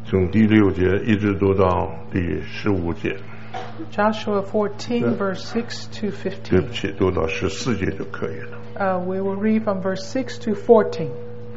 从第6节一直读到第15节。 Joshua 14, verse 6 to 对不 15. 起，读到14节就可以了。 We will read from verse 6 to 14.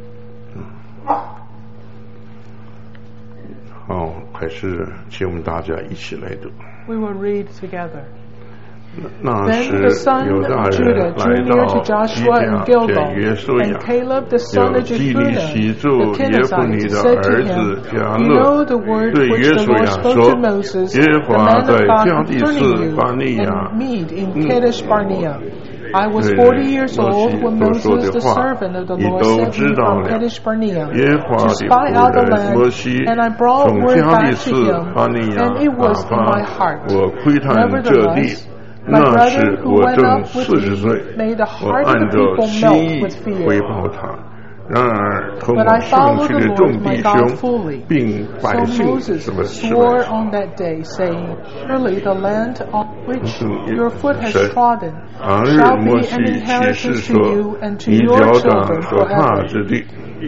好，还是请我们大家一起来读。 We will read together. 那 Then 时 the son 犹 of 大人 Judah 来 drew near to 到基 Joshua 甲 and 见 Gilgal, 约书 and 亚， Caleb the son 有 of 基利洗 Jephunneh 住 the 耶夫尼 Kenizzite 的 said to 儿 him, 子迦 You 勒 know the word 对 which 约 the 书 Lord 亚 spoke 说 to Moses, 耶 the 和华 man 在 of God 加第斯 concerning you 巴尼亚 and Mead in Kadesh Barnea. I was 对 40 years 摩 old 西 when 所说 Moses 的 the 话 servant of the 你 Lord 都 sent 知 me 道 from 了。 Kadesh Barnea 耶和华 to 的 spy 仆 out the 人摩 land, 西 and I brought 从 word 加第 back 斯 to him, 巴尼亚 and it 打 was in my 发 heart. 我窥探这地。 Nevertheless, my 那 brother 时 who 我 went 正 up with 40 me 岁， made the 我 heart of 按 the 照 people 心 melt 意 with 回 fear. 报他。然而同 But 我 I 上 followed 去 the 的 Lord 众 my 弟 God 兄 fully. 并 So 百姓 Moses 什么吃 swore 了 on that day, saying, Surely the land on which your foot has 神 trodden 当日 shall 摩 be 西 an 启示 inheritance to 说 you and to 你 your 脚 children 掌所踏 forever, 之地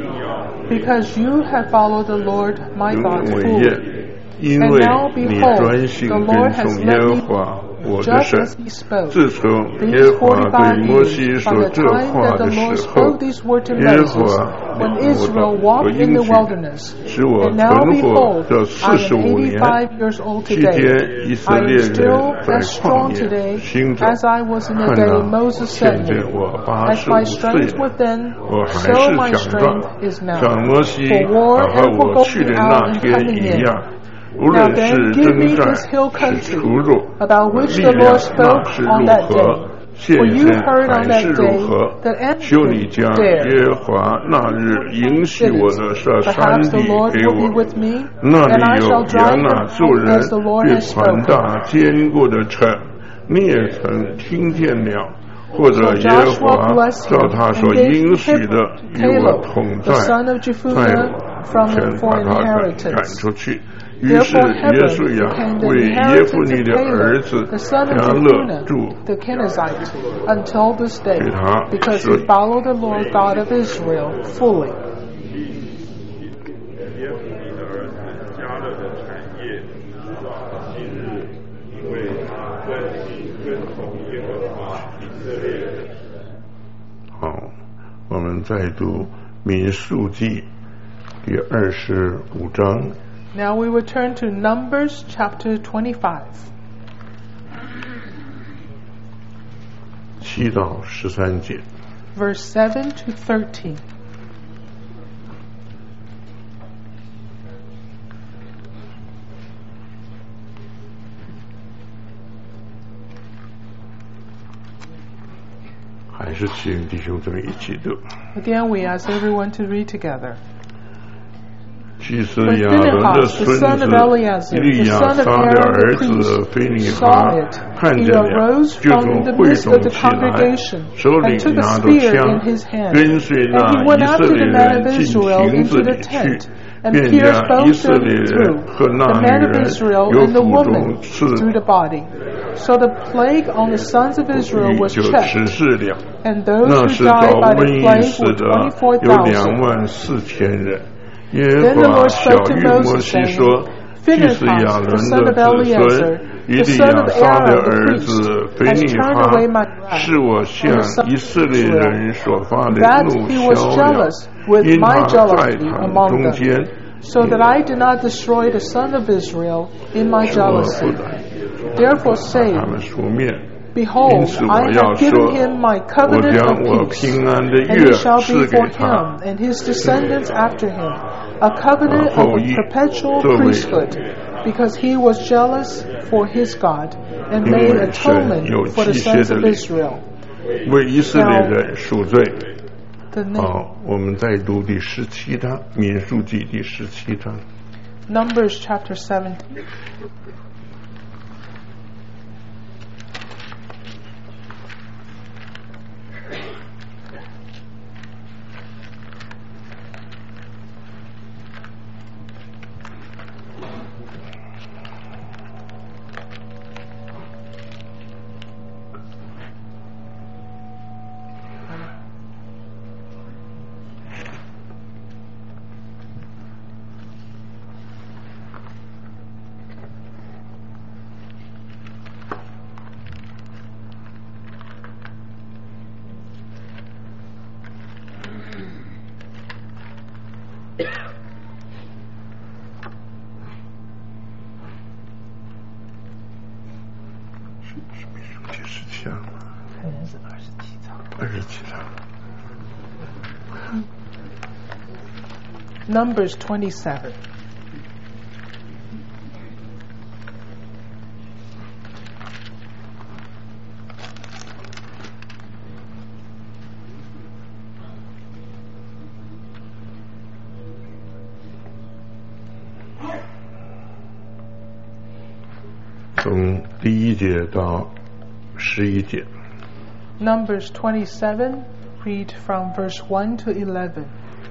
because you have followed the Lord my 永 God 永为 fully. 业，因 And 为 now 你 behold, 专心 the 跟 Lord 从 has 耶 let 和 me 华我的 just 神。 as he spoke. 自从耶 These 和华对 45 摩西 years 说 from the 这 time 话 that 的 the 时 Lord 候， spoke these words to 耶和 Moses, 华 when 我 Israel 所 walked in 应 the 许 wilderness. 使我 And now 存活 behold, 这 I am 45年， 85 years old 期 today. 间以色 I 列 am 人 still 在 as 旷 strong 野 today 行走， as I was in the 看 day 哪， Moses 现 sent 在 me. 我 As my 85岁 strength 了， was then, 我还 so 是 my 强壮， strength is now. 像摩西 For war 和 and for 我去的 going 那 out and 天 coming 一 in. 样。无 Now 论是 then, give me 征战 this hill 是 country 出入， about which 力 the 量 Lord 那 spoke 是 on 如 that 何， day. 现 For you 身 heard on 还是 that 如 day 何。 that 求你 anything 将 there. 耶和华那日应许我的这山 Perhaps the 地 Lord 给 will be 我， with me, 那 and 里 I 有 shall 亚 drive 纳 them 族 out 人 as the Lord 并 has 传 spoken. 大坚固的城，你也曾听见了，或者 So 耶和 Joshua 华 blessed 照 him 他 and 所 gave 应许的 him 与我 Caleb, 同 the 在， son of 在 Jephunneh, 我 from 前 him for 把 an 他赶 inheritance. 出去。于是 Therefore 约书 Hebron 亚 became the 为耶夫 inheritance 尼 of 的儿 Caleb, 子 the son of 迦勒 Jephunneh, 住。 the Kenizzite, until this day, 给他 because 说 he followed the Lord God of Israel fully. 耶夫尼的儿子迦勒的产业直到今日，因为他专心跟从耶和华以色列的神。好，我们再读民数记第25章。 Now we will turn to Numbers chapter 25. 7到13节。 Verse 7 to 13. 还是请弟兄姊妹一起读。 Again, we ask everyone to read together. 祭司亚伦的孙子以利亚撒的儿子菲尼哈看见了，就从会众起来，手里拿着枪，跟随那以色列人进亭子里去，便将以色列人和那女人由腹中刺， So the plague on the sons of Israel was 就 checked, 指示了。 and those 那 who 时遭 died by 瘟 the 疫 plague 死 were 的有24000人。耶和华晓谕摩西说：“祭司亚伦的子孙以利亚撒的儿子腓尼哈，是我向以色列人所发的怒消了，因他在他们中间。” so that I did not destroy the son of Israel in my jealousy. Therefore say, 他们出面。 Behold, I have given him my covenant of peace, and it shall be for him and his descendants after him, a covenant of a perpetual priesthood, because he was jealous for his God, and made atonement for the sons of Israel. 为以色列人赎罪。 好， 我们再读第17章，民数记第17章。 Numbers chapter 17. Numbers 27. 从第1节到11节。 Numbers 27, read from verse 1 to 11.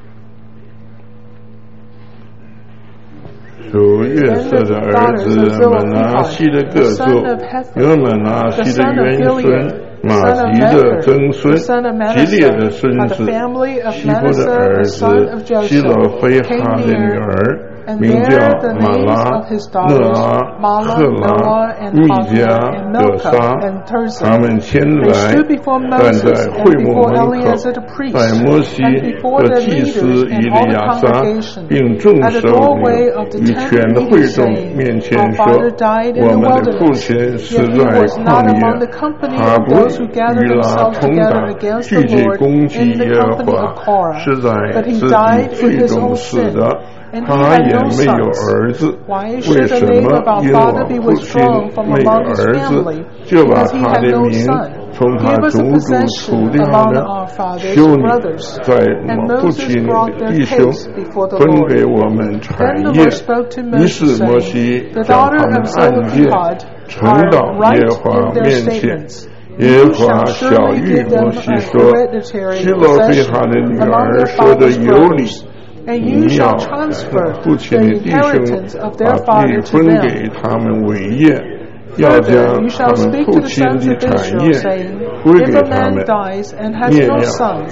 属约瑟的儿子满拿西的各族，由满拿西的元孙，马吉的曾孙，吉列的孙子，西布的儿子，希罗非哈的女儿，名叫马拉、勒阿、赫拉、密迦、葛撒，他们前来站在会幕门口，在摩西和祭司以利亚撒并众首领与全的会众面前说：我们的父亲是在旷野，他不与拉同党，聚集攻击耶和华，是在自己罪中死的。他也没有儿子，为什么因我父亲没有儿子，就把他的名从他族中除掉呢？修女在父亲弟兄分给我们产业。于是摩西将他们案件呈到耶和华面前。耶和华晓谕摩西说：希罗非哈的女儿说的有理。你要父亲的弟兄把地分给他们为业，要将他们父亲的产业归给他们。念要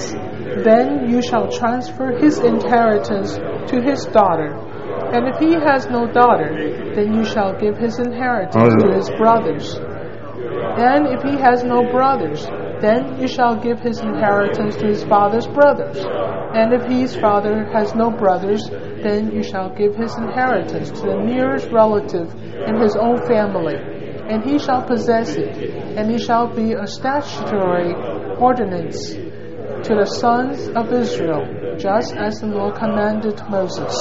Then you shall transfer his inheritance to his daughter. And if he has no daughter, then you shall give his inheritance to his brothers. And if he has no brothers, then you shall give his inheritance to his father's brothers. And if his father has no brothers, then you shall give his inheritance to the nearest relative in his own family. And he shall possess it, and it shall be a statutory ordinance to the sons of Israel, just as the Lord commanded Moses.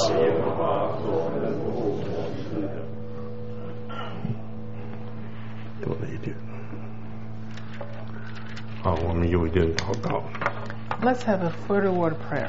多了一点。好，我们有一点祷告。 Let's have a further word of prayer.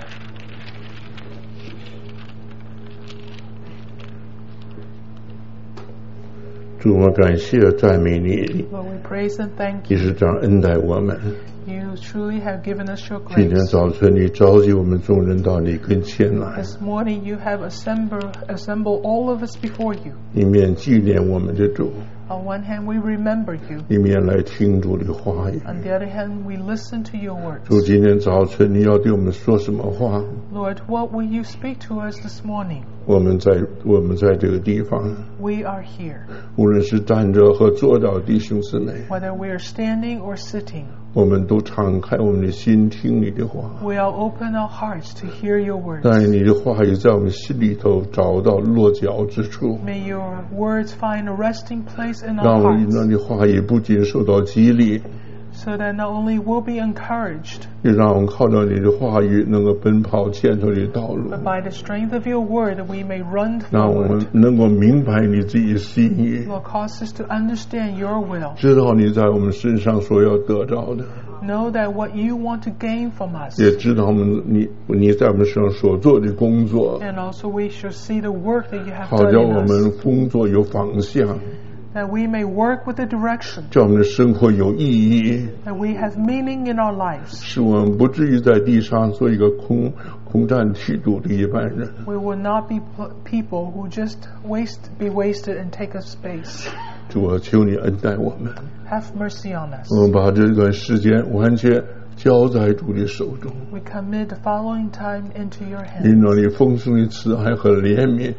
主，我感谢赞美你。 Lord, we praise and thank you. 你是这样恩待我们。 You truly have given us your grace. 今天早晨，你召集我们众人到你跟前来。 This morning, you have assembled all of us before you. 一面纪念我们的主。 On one hand, we remember you. 一面来听主的话语。 On the other hand, we listen to your words. 主，今天早晨你要对我们说什么话 ？Lord, what will you speak to us this morning? 我们在这个地方。 We are here. 无论是站着和坐着弟兄姊妹。 Whether we are standing or sitting. 我们都敞开我们的心听你的话。 We all open our hearts to hear your words. 但你的话语在我们心里头找到落脚之处。 May your words find a resting place in our hearts. 让你的话语不仅受到激励。 So that not only we'll be encouraged, 也让我们靠着你的话语能够奔跑前头的道路。 But by the strength of your word, we may run forward. 让我们能够明白你自己的心意。 Lord, cause us to understand your will. 知道你在我们身上所要得到的。 Know that what you want to gain from us. 也知道你在我们身上所做的工作。 And also we should see the work that you have done in us. 好叫我们工作有方向。 That we may work with a direction. 叫我们的生活有意义。 That we have meaning in our lives. 使我们不至于在地上做一个空占体度的一般人。 We will not be people who just be wasted and take up space. 主啊，求你恩待我们。 Have mercy on us. 我们把这段时间完全交在主的手中。 We commit the following time into your hands. 因着你丰盛的慈爱和怜悯。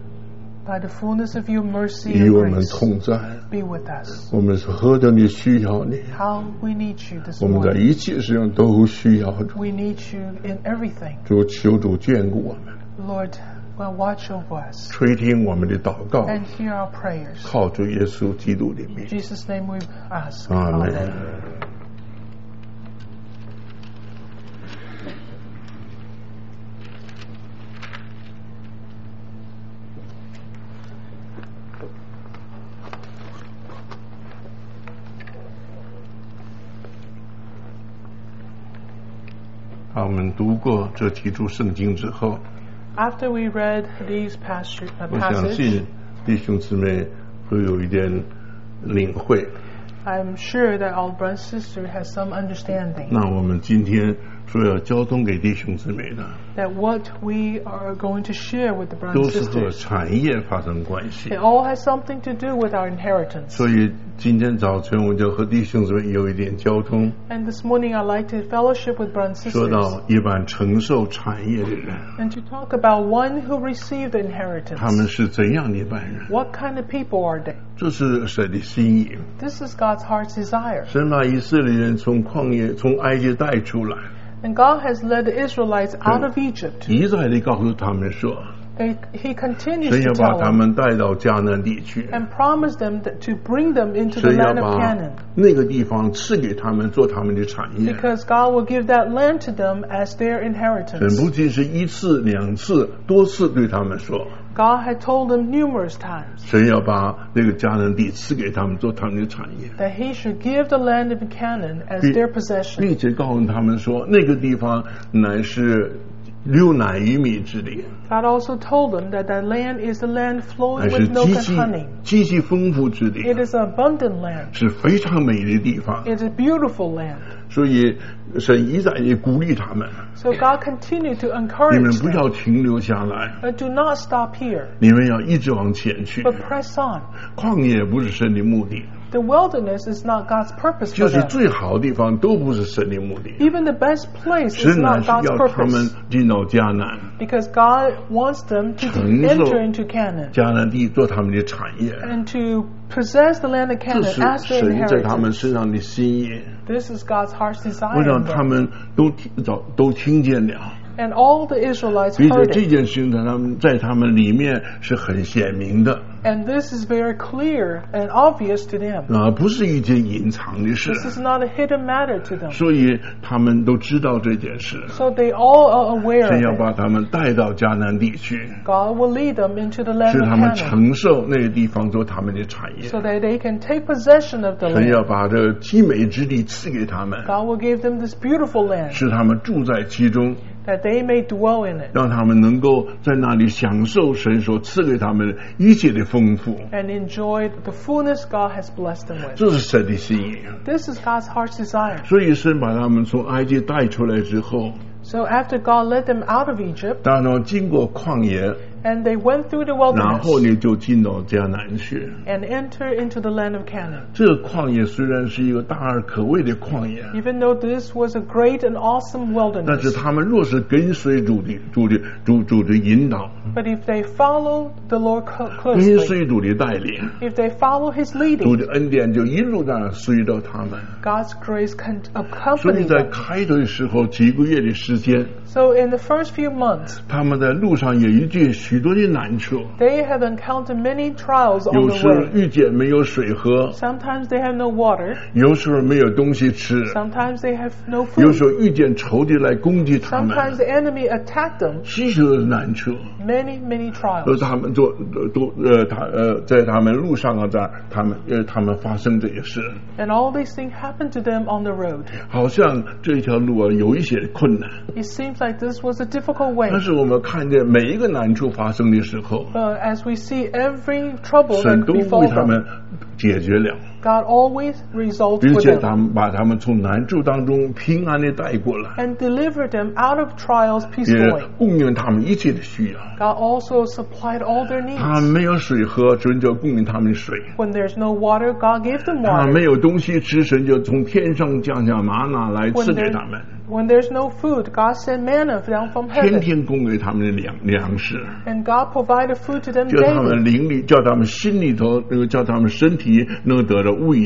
By the fullness of your mercy 与 and 我们 grace, 同在。 be with us. 我们是何等的需要你。 How we need you this 我们在 morning. 一切事上都需要主。 We need you in everything. 主，求主眷顾我们。 Lord, will watch over us 垂听我们的祷告， and hear our prayers. 靠主耶稣基督的名 In Jesus' name we ask. 阿们。 Amen. 当我们读过这几处圣经之后， After we read these 我相信 passages, 弟兄姊妹会有一点领会。 I'm sure that our brother and sister has some understanding 那我们今天所要交通给弟兄姊妹的， that what we are going to share with the 都 brothers 是 and 和 sisters, 产业发生关系 it。all has something to do with our inheritance. 所以今天早晨我就和弟兄姊妹有一点交通， And this morning I'd like to fellowship with brothers and 说 sisters 到一般承受产业的人， and to talk about one who received the inheritance. 他们是怎样的一般人？ What kind of people are they? 这是神的心意。 This is God's heart's desire. 神把以色列人从旷野、从埃及带出来， And God has led the Israelites out of Egypt. 一再的告诉他们说， He continues 神 to 要把 tell 他 them 们带到迦南地区， and promise them to bring them into the 神要 land of 把 Canaan. 那个地方赐给他们做他们的产业。 Because God will give that land to them as their 神 inheritance. 不仅是一次、两次、多次对他们说， God had told them numerous times 神要把那个迦南地赐给他们做他们的产业， that He should give the land of Canaan as 并 their possession. 并且告诉他们说，那个地方乃是流奶与蜜之地， God also told them that that land is a land 乃 flowing 是 with milk 极 and honey. 其丰富之地， It is an abundant land. 是非常美的地方。 It's a beautiful land. 所以神一再也鼓励他们， So God continued to 你们 encourage 不 them. 要停留下来， But do not stop here, 你们要一直往前去。 but press on. 旷野不是神的目的， The wilderness is not God's purpose 就 for 是 them. 最好的地方都不是神的目的。 Even the best place is 神乃 not 是 God's 要他们 purpose. 进到迦南， Because God wants them to 承受 enter into Canaan 迦南地做他们的产业， and to possess the land of 这 Canaan 是 as their 神在他们 inheritance. 身上的心意。 This is God's heart's 我 desire. 让 in 他 them. 们都听见了， And all the Israelites 并且 heard 这 it. 件事情在他们里面是很显明的， And this is very clear and obvious to them. 不是一件隐藏的事， This is not a hidden matter to them. 所以他们都知道这件事。 So they all are aware 神要 of 把 it. 他们带到迦南地区， God will lead them into the land 使 of 他们 Canaan 承受那个地方做他们的产业。 so that they can take possession of the 神要 land. 把这个极美之地赐给他们， God will give them this beautiful land 使他们住在其中， that they may dwell in it 让他们能够在那里享受神所赐给他们一切的丰富。 and enjoy the fullness God has blessed them with. 这是神的心意。 This is God's heart's desire. 所以神把他们从埃及带出来之后， So after God led them out of Egypt 当他们经过旷野， and they went through the 然后 wilderness 呢就进到迦南去。 and entered into the land of Canaan. 这个旷野虽然是一个大而可畏的旷野， Even though this was a great and awesome 但是 wilderness, 他们若是跟随主的引导， but if they follow the Lord 跟 closely, 随主的带领， if they follow His 主 leading, 的恩典就一路这样随着他们。 God's grace can 所以 accompany 在 them. 开头的时候几个月的时间， So in the first few months, 他们在路上也遇见许多的难处， they have encountered many trials on 有 the 时候 way. 遇见没有水喝， Sometimes they have no water. 有时候没有东西吃， Sometimes they have no 有 food. 时候遇见仇敌来攻击他们， Sometimes the enemy attack them. 许多的难处。 Many, many 而 trials. 他们在他们路上啊，他们发生这些事， And all these things happen to them on the road. 好像这条路啊有一些困难。 It seems like this was a difficult way. 但是我们看见每一个难处发生的时候， But as we see every trouble 神 that 都为 befalls 他 them, 们解决了， God always resolved 并 for 且 them 把他们从难处当中平安的带过来， and delivered them out of trials 也 peacefully. 供应他们一切的需要。 God also supplied all their 他 needs. 没有水喝，神就供应他们水； When there's no water, God gave them 他 water. 没有东西吃，神就从天上降下玛纳来赐给他们， When there's no food, God sent manna down from 天 heaven. 天供给他们的粮食。 And God provided food to them 叫他们 daily. 灵里，叫他们心里头，叫他们身体能得到喂养。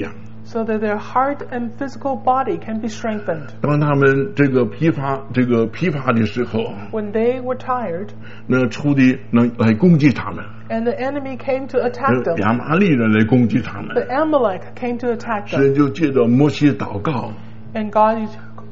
so that their heart and physical body can be strengthened. 当他们这个疲乏的时候 when they were tired, 那仇敌能来攻击他们 and the enemy came to attack them, 亚玛力人来攻击他们 the Amalek came to attack them, 神就借着摩西祷告 and God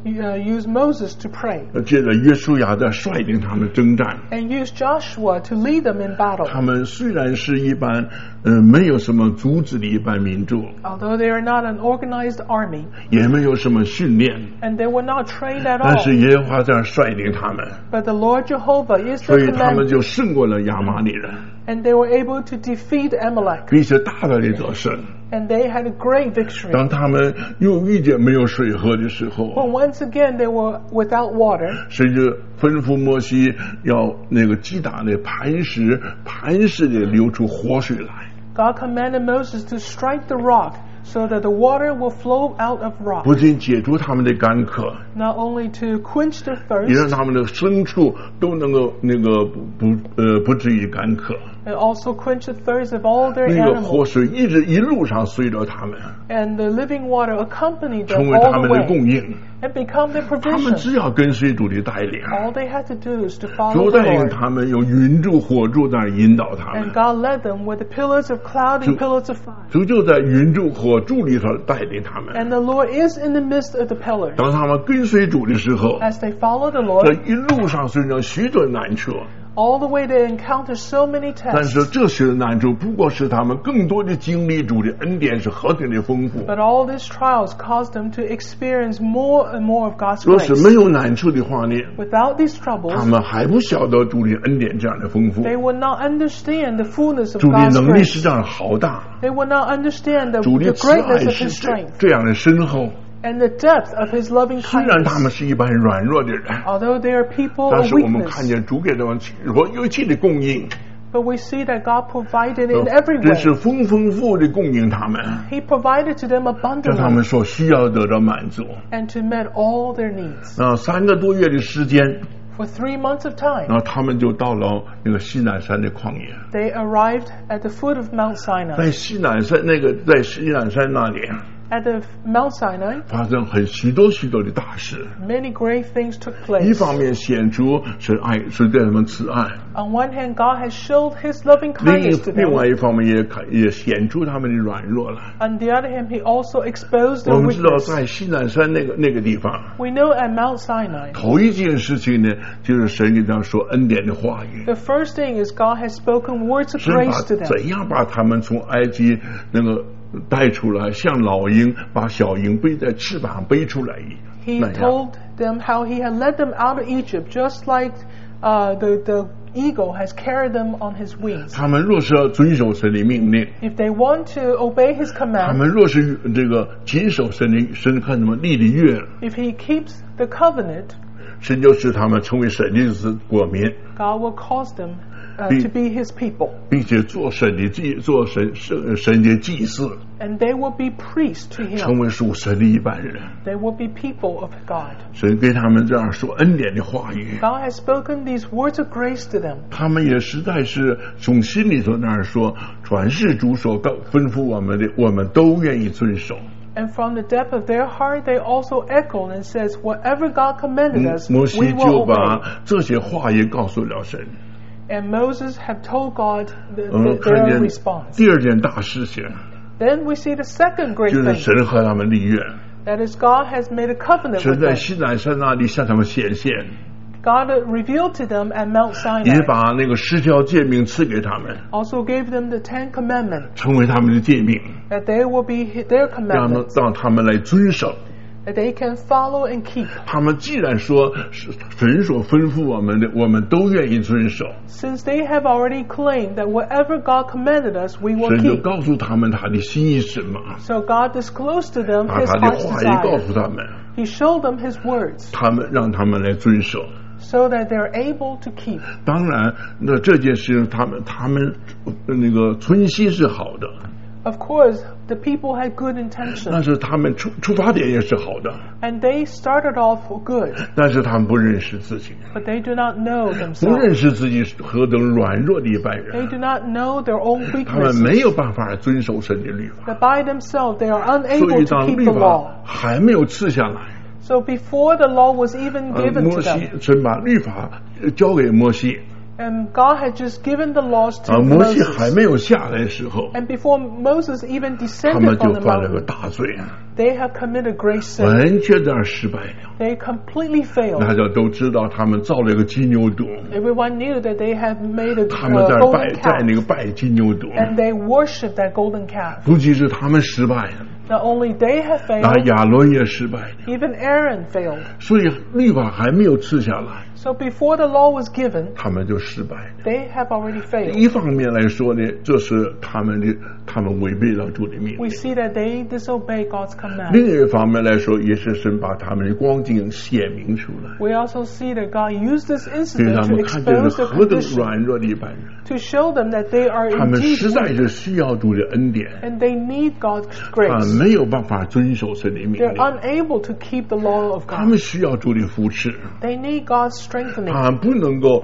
used Moses to pray, 借着约书亚的率领他们征战 and used Joshua to lead them in battle. 他们虽然是一般没有什么组织的一般民族 although they are not an organized army, 也没有什么训练 and they were not trained at 但是 all, 耶和华在率领他们 but the Lord Jehovah is 所 the 以他们 commander, 就胜过了亚玛力人 and they were able to defeat Amalek, 并且大大的得胜 and they had a great victory. 当他们又遇见没有水喝的时候 When once again they were without water, 神就吩咐摩西要那个击打那磐石的流出活水来 God commanded Moses to strike the rock so that the water will flow out of rock, 不仅解除他们的干渴 not only to quench their 也让 thirst, 他们的牲畜都能够不至于干渴 and also quench the thirst of all their 那个活 animals, 水一路上随着他们 and the living water accompanied 成 them 为他 all 们 the 的供 way 应 and become their 他们 provision. 只要跟随主的带领 All they had to do is to follow 主 the 带领 Lord, 他们用云柱火柱在那儿引导他们 and God led them with the pillars of cloud and pillars of fire, 主就在云柱火柱里头带领他们 and the Lord is in the midst of the pillars. 当他们跟随主的时候 As they follow the 这 Lord, 一路上虽然许多难处 all the way they encounter so many 但 tests, 是这些难处不过是他们更多的经历主的恩典是何等的丰富 but all these trials caused them to experience more and more of God's 若是 grace. 没有难处的话呢 Without these 他 troubles, 们还不晓得主的恩典这样的丰富 they would not understand the fullness of 主的 God's 能力 grace. 是这样好大 They would not understand the 主的慈 greatness 爱 of 是 His strength 这样的深厚 and the depth of His loving 虽然他 kindness. 们是一般软弱的人 Although they are people 但 of 是我们看 weakness, 见主给他们有一切的供应 but we see that God provided in every 真是 way. 丰富的供应他们 He provided to them 让他们 abundantly 所需要得到满足 and to meet all their needs. 3个多月的时间 For 3 months of time, 然后他们就到了那个西南山的旷野 they arrived at the foot of Mount Sinai. 在西南山那里 At the Mount Sinai, 发生许多的大事 many great things took 一 place. 方面显出是对他们慈爱 On one hand, God has showed His loving 另 kindness to 外 them. 一方面也显出他们的软弱了 On the other hand, He also exposed 我 their 们知道 weakness. 在西南山那个地方 We know at Mount Sinai, 头一件事情呢就是神给他们说恩典的话语 the first thing is God has spoken words of 神把 grace to them. 怎样把他们从埃及那个带出来像老鹰把小鹰背在翅膀背出来 He 那样 told them how He had led them out of Egypt, just like the eagle has carried them on His wings. 他们若是要遵守神的命令 If they want to obey His 他 command, 们若是这个谨守神看他们立的约 if He keeps the covenant, 神就使他们成为神的国民 God will cause them Be- to be His people, 并且做神的祭司 and they will be priests to 成 Him. 为属神的一般人 They will be people of God. 神给他们这样说恩典的话语 God has spoken these words of grace to them, 他们也实在是从心里头那样说传是主所吩咐我们的我们都愿意遵守 and from the depth of their heart, they also echoed and says, "Whatever God commanded us, 摩西 we 就 will obey." 把这些话也告诉了神 And Moses had told God 看 their 见 response. 第二件大事情 Then we see the second great 就是 thing. 神和他们立约 That is, God has made a covenant 神 with 在 them. 西南山那里向他们显现 God revealed to them at Mount 也 Sinai. 把那个10条诫命赐给他们 Also gave them the 10 Commandments, 成为他们的诫命 that they will be their 让他们来遵守 that they can follow and keep. 他们既然说是神所吩咐我们的我们都愿意遵守 Since they have already claimed that whatever God commanded us, we will 神就 keep. 告诉他们他的心意是什么 So God disclosed to them 把 His 他的 heart's 话语告诉 desire. 他们 He showed them His words 让他们来遵守 so that they're able to keep. 当然那这件事情他们那个存心是好的 Of course, the people had good intentions. 但是他们出发点也是好的。 And they started off good. 但是他们不认识自己。 But they do not know themselves. 不认识自己何等软弱的一般人。 They do not know their own weaknesses. 他们没有办法遵守神的律法。 But by themselves, they are unable to keep the law. 所以当律法还没有赐下来。 So before the law was even given to them. 摩西神把律法交给摩西。 And God had just given the laws to Moses. 摩西还没有下来的时候 And before Moses even descended 他们 from 就 the 犯了个 mountain, 大罪啊 they have committed great sin. 完全的失败了 They completely failed. 大家都知道他们造了一个金牛犊 Everyone knew that they had made a 他们在 golden 在那 calf. 个拜金牛犊 And they worshipped that golden calf. 不仅是他们失败了 Not only they have 那 failed, 亚伦也失败了 even Aaron failed. 所以律法还没有赐下来 So before the law was given, 他们就失败了 they have already failed. 一方面来说呢这是他们违背了主的命 We 令 see that they disobey God's command. 另一方面来说也是神把他们的光景显明出来 We also see that God used this 给 incident 他 to 们看见 expose 是 their 何等 condition, 软弱的一般人 to show them that they are 他们 indeed 实在 weak, 是需要主的恩典 and they need God's 他 grace. 没有办法遵守神的命 They're 令 unable to keep the law of 他 God. 们需要主的扶持 They need God's strengthening. 他不能够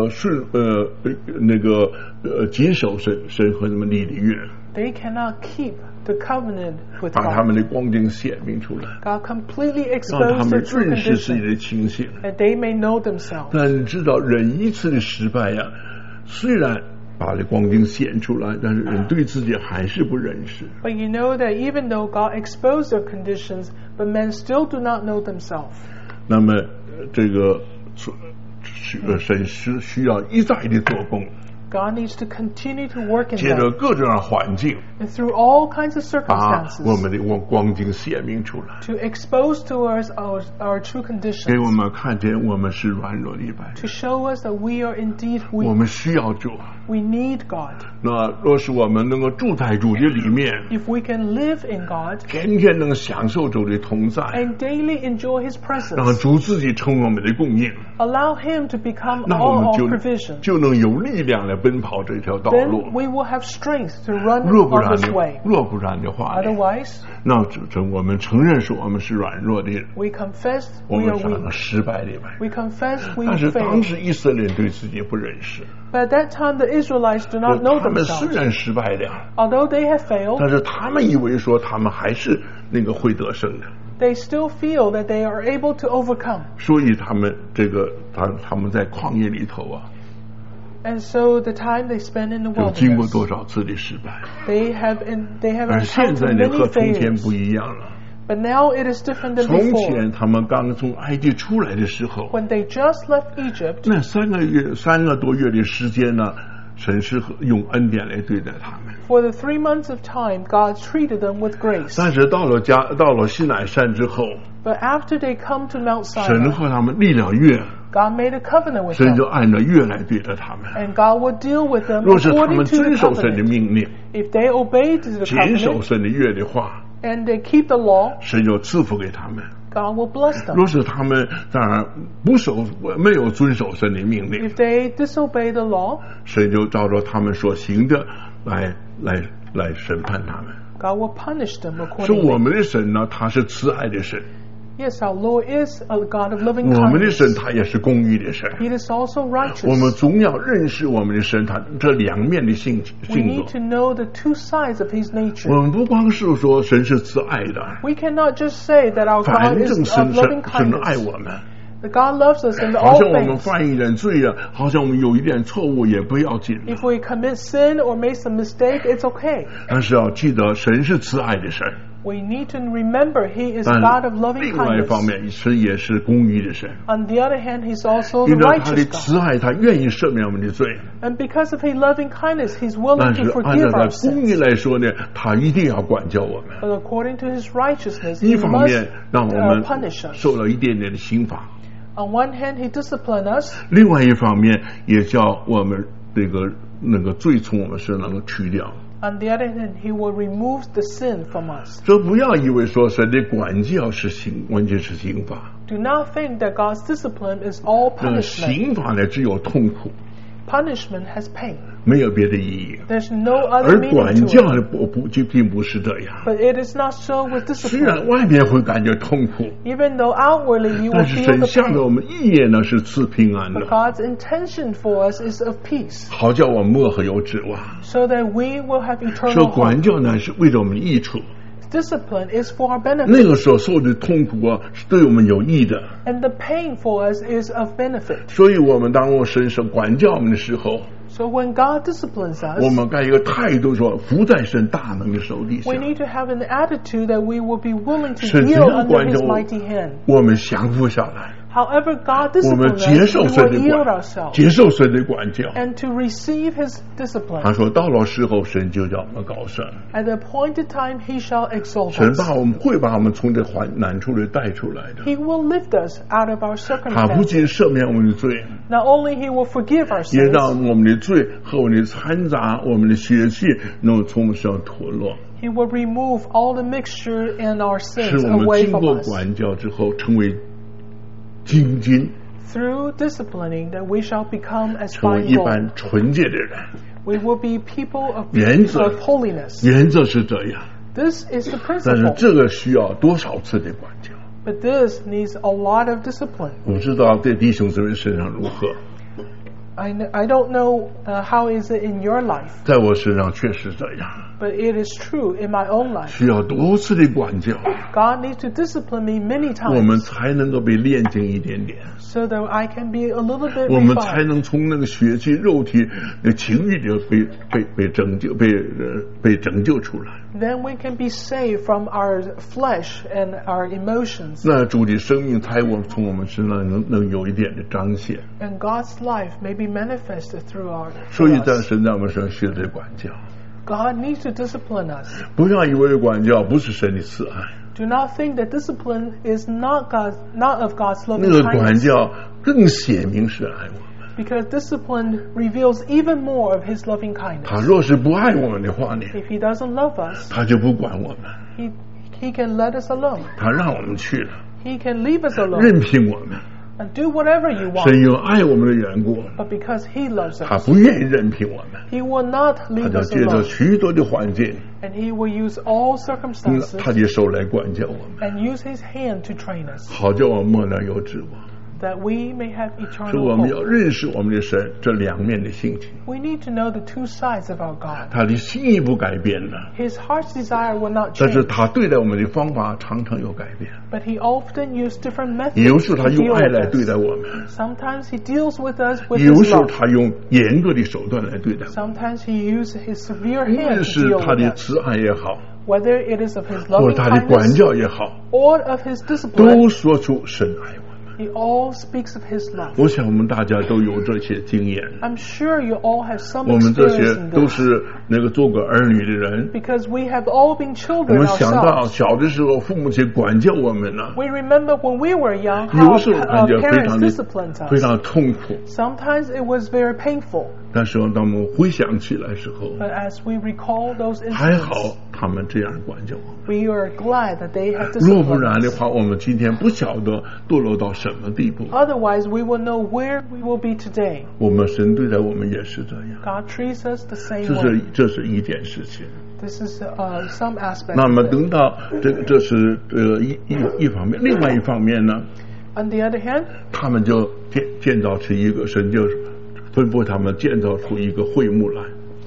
谨守神和他们立的约 They cannot keep the covenant with 把他 God. 们的光景显明出来 God completely 让他 exposed 们 their true 认识自己 condition, 的情形 that they may know themselves. 但知道人一次的失败呀虽然把这光景显出来但是人对自己还是不认识 But you know that even though God exposed their conditions, but men still do not know themselves. 那么这个神是需要一再的做工 God needs to continue to work in 借着 them. 各种环境 And through all kinds of 把 circumstances, 我们的光景显明出来 to expose to us our true 给我 conditions, 们看见我们是软弱的一般人 to show us that we are indeed 我 weak. 们需要主 We need God. 那若是我们能够住在主的里面 If we can live in God 天天能享受主的同在 and daily enjoy His 让 presence, 主自己成为我们的供应 allow Him to become 那我 all 们 our 就 provision, 就能有力量来奔跑这条道 then 路 we will have strength to run 若不 on 然 this 的 way. 若不然的话 Otherwise, 那我们承认说我们是软弱的人 we confess 我 we 们 are 是那个 weak. 失败的人 We confess we 但是当 fail. 时以色列人对自己不认识 But at that time, the Israelites do not know 他们虽 themselves. 然失败了 Although they have failed, 但是他们以为说他们还是那个会得胜的 they still feel that they are able to overcome. 所以他们他们在旷野里头啊 And so the time they spend in the 就经过 wilderness, 多少次的失败 they have 而现在 encountered 呢 many 和从前 failures. 不一样了 But now it is different than 从 before. 前他们刚从埃及出来的时候 When they just left Egypt, 那3个多月的时间呢神是用恩典来对待他们 for the 3 months of time, God treated them with grace. 但是到了西乃山之后 But after they come to Mount 神 Sinai, 和他们立了约 God made a covenant with 神就 them. 按照约来对待他们 And God will deal with them 若是他 according 们 to the 遵守神的 covenant. 命令 If they obey to the 谨守 covenant 神的约的话 and they keep the law, 神就赐福给他们 God will bless them. 若是他们当然没有遵守神的命令 If they disobey the law, 神就照着他们所行的来审判他们 God will punish them 说我 accordingly. 们的神呢他是慈爱的神 Yes, our Lord is a God of loving 我们的 kindness. 神他也是公义的神 He is also 我们 righteous. 总要认识我们的神他这两面的性 We 格 need to know the two sides of His 我 nature. 们不光是说神是慈爱的 We cannot just say that our 反 God 正 is of loving 神爱 kindness. 我们 That God loves us in 好 all 像我们 things. 犯一点罪啊好像我们有一点错误也不要紧 If we commit sin or make some mistake, it's okay. 但是要记得神是慈爱的神 We need to remember He is 但 God of loving 另外一方 kindness. 面神也是公义的神 On the other hand, He's also 因 the 为他的 righteous God. 慈爱他愿意赦免我们的罪 And because of His loving kindness, He's willing 但 to 是按照 forgive 他 our 公义 sins. 来说呢他一定要管教我们 But according to His righteousness, 一 He 方 must 面让我们 punish us. 受了一点点的刑罚 On one hand, He disciplines us. 另外一方面也叫我们那个罪从我们身上能够去掉 On the other hand, He will remove the sin from us. 这不要以为说神的管教是完全是刑罚 Do not think that God's discipline is all 那 punishment. 刑罚呢只有痛苦 punishment has pain. 没有别的意义。 There's no other 而 meaning 管 to 教 it. 就并不是这样。 But it is not so with 虽然 discipline. 外面会感觉痛苦， Even though outwardly you 但 will 是 feel 神 the 向着我 pain, 们意念呢是赐平安 but 的， God's intention for us is of peace, 好叫我们幕后有指望。 so that we will have 说 eternal 管 hope. 教呢是为着我们的益处， Discipline is for our 那 benefit, 个时候受的痛苦啊是对我们有益的。 and the pain for us is of benefit. 所以我们当我神是管教我们的时候， So when God disciplines 我 us, 们该有一个态度说，服在神大能的手底下 we。need to have an attitude that we will be willing to 神 yield 要 under 管教 His mighty hand. 我们降服下来， However God 我们 disciplines 接 us, 受 we 神 will 的 yield 管， ourselves 接受神的管教。 and to receive His discipline. 他说，到了时候，神就叫我们高升， At the appointed time, He shall exalt 神 us. 会把我们从这难处里带出来的。 He will lift us out of our 他不 circumstances. 仅赦免我们的罪， Not only He will forgive our 也 sins, 让我们的罪和我们的掺杂、我们的血气能从我们身上脱落， He will remove all the mixture and our 使 sins 我们 away 经 from 过 us. 管教之后成为精金， Through disciplining, that we shall become as 成为 fine 一 gold. 般纯洁的人。 We will be people of 原则 holiness. 原则是这样， This is the 但是 principle. 这个需要多少次的管教？ But this needs a lot of discipline. 我不知道在弟兄姊妹身上如何， I don't know how is it in your life, 在我身上确实这样， but it is true in my own life. 需要多次的管教， God needs to discipline me many 我们 times 才能够被炼净一点点， so that I can be a little bit 我们才 refined. 能从那个血气、肉体的情欲里被拯救、被拯救出来。 Then we can be saved from our flesh and our emotions. 那主的生命才从我们身上能有一点的彰显。 And God's life may be manifested through 所以在 us. 神在我们身上学着管教， God needs to discipline us. 不要以为管教不是神的慈爱， Do not think that discipline is not of God's 那 loving 个管 kindness, 教更显明是爱我们。 because discipline reveals even more of His loving 他 kindness. 若是不爱我们的话呢， If He doesn't love us, 他就不管我们， He can let us alone. 他让我们去了， He can leave us alone 任凭我们。 and do whatever you 神 want. 有爱我们的缘故， But because He loves 他 us, 不愿意任凭我们， He will not 他 leave 就 us 借着 alone. 许多的环境， And He will use all circumstances 他的手来管教我们， and use His hand to train us, 好叫我们末了有指望。 that we may have 所以我 eternal 们要 hope. 认识我们的神这两面的性情， We need to know the two sides of our God. 他的心意不改变的， His heart's desire will not 但是 change, 他对待我们的方法常常有改变。 but He often used different 有 methods 时 to 他用 deal 爱来 with 对待 us. 我们， Sometimes He deals with us with 有 His 时候 love. 他用严格的手段来对待我们。 Sometimes He uses His severe 无 hand 论 to 是 deal 他 with 的 us. 慈爱也好， Whether it is of His 或 loving 者他的管 kindness 教也好， or of His discipline, 都说出神爱我们。 He all speaks of His love. 我想我们大家都有这些经验， I'm sure you all have some 我们这些 experience in 都 this, 是那个做过儿女的人。 because we have all been 我 children 们想到 ourselves. 小的时候父母亲管教我们呢， We remember when we were young 有 how 时候感 our 觉非 parents 常的 disciplined 非 us. 常痛苦。 Sometimes it was very painful, 但是当我们回想起来时候， but as we recall those 还 incidents, 好他们这样管教我们。 we are glad that they have 若不 disciplined 然的 us. 话，我们今天不晓得堕落到什么地步。 Otherwise, we will know where we will be today. 我们神对待我们也是这样， God treats us the same 这 way. 是一件事情。 This is some aspect 那么 of it. 等到这是一方面，另外一方面呢， On the other hand, 他们就建造出一个神就吩咐他们建造出一个会幕来，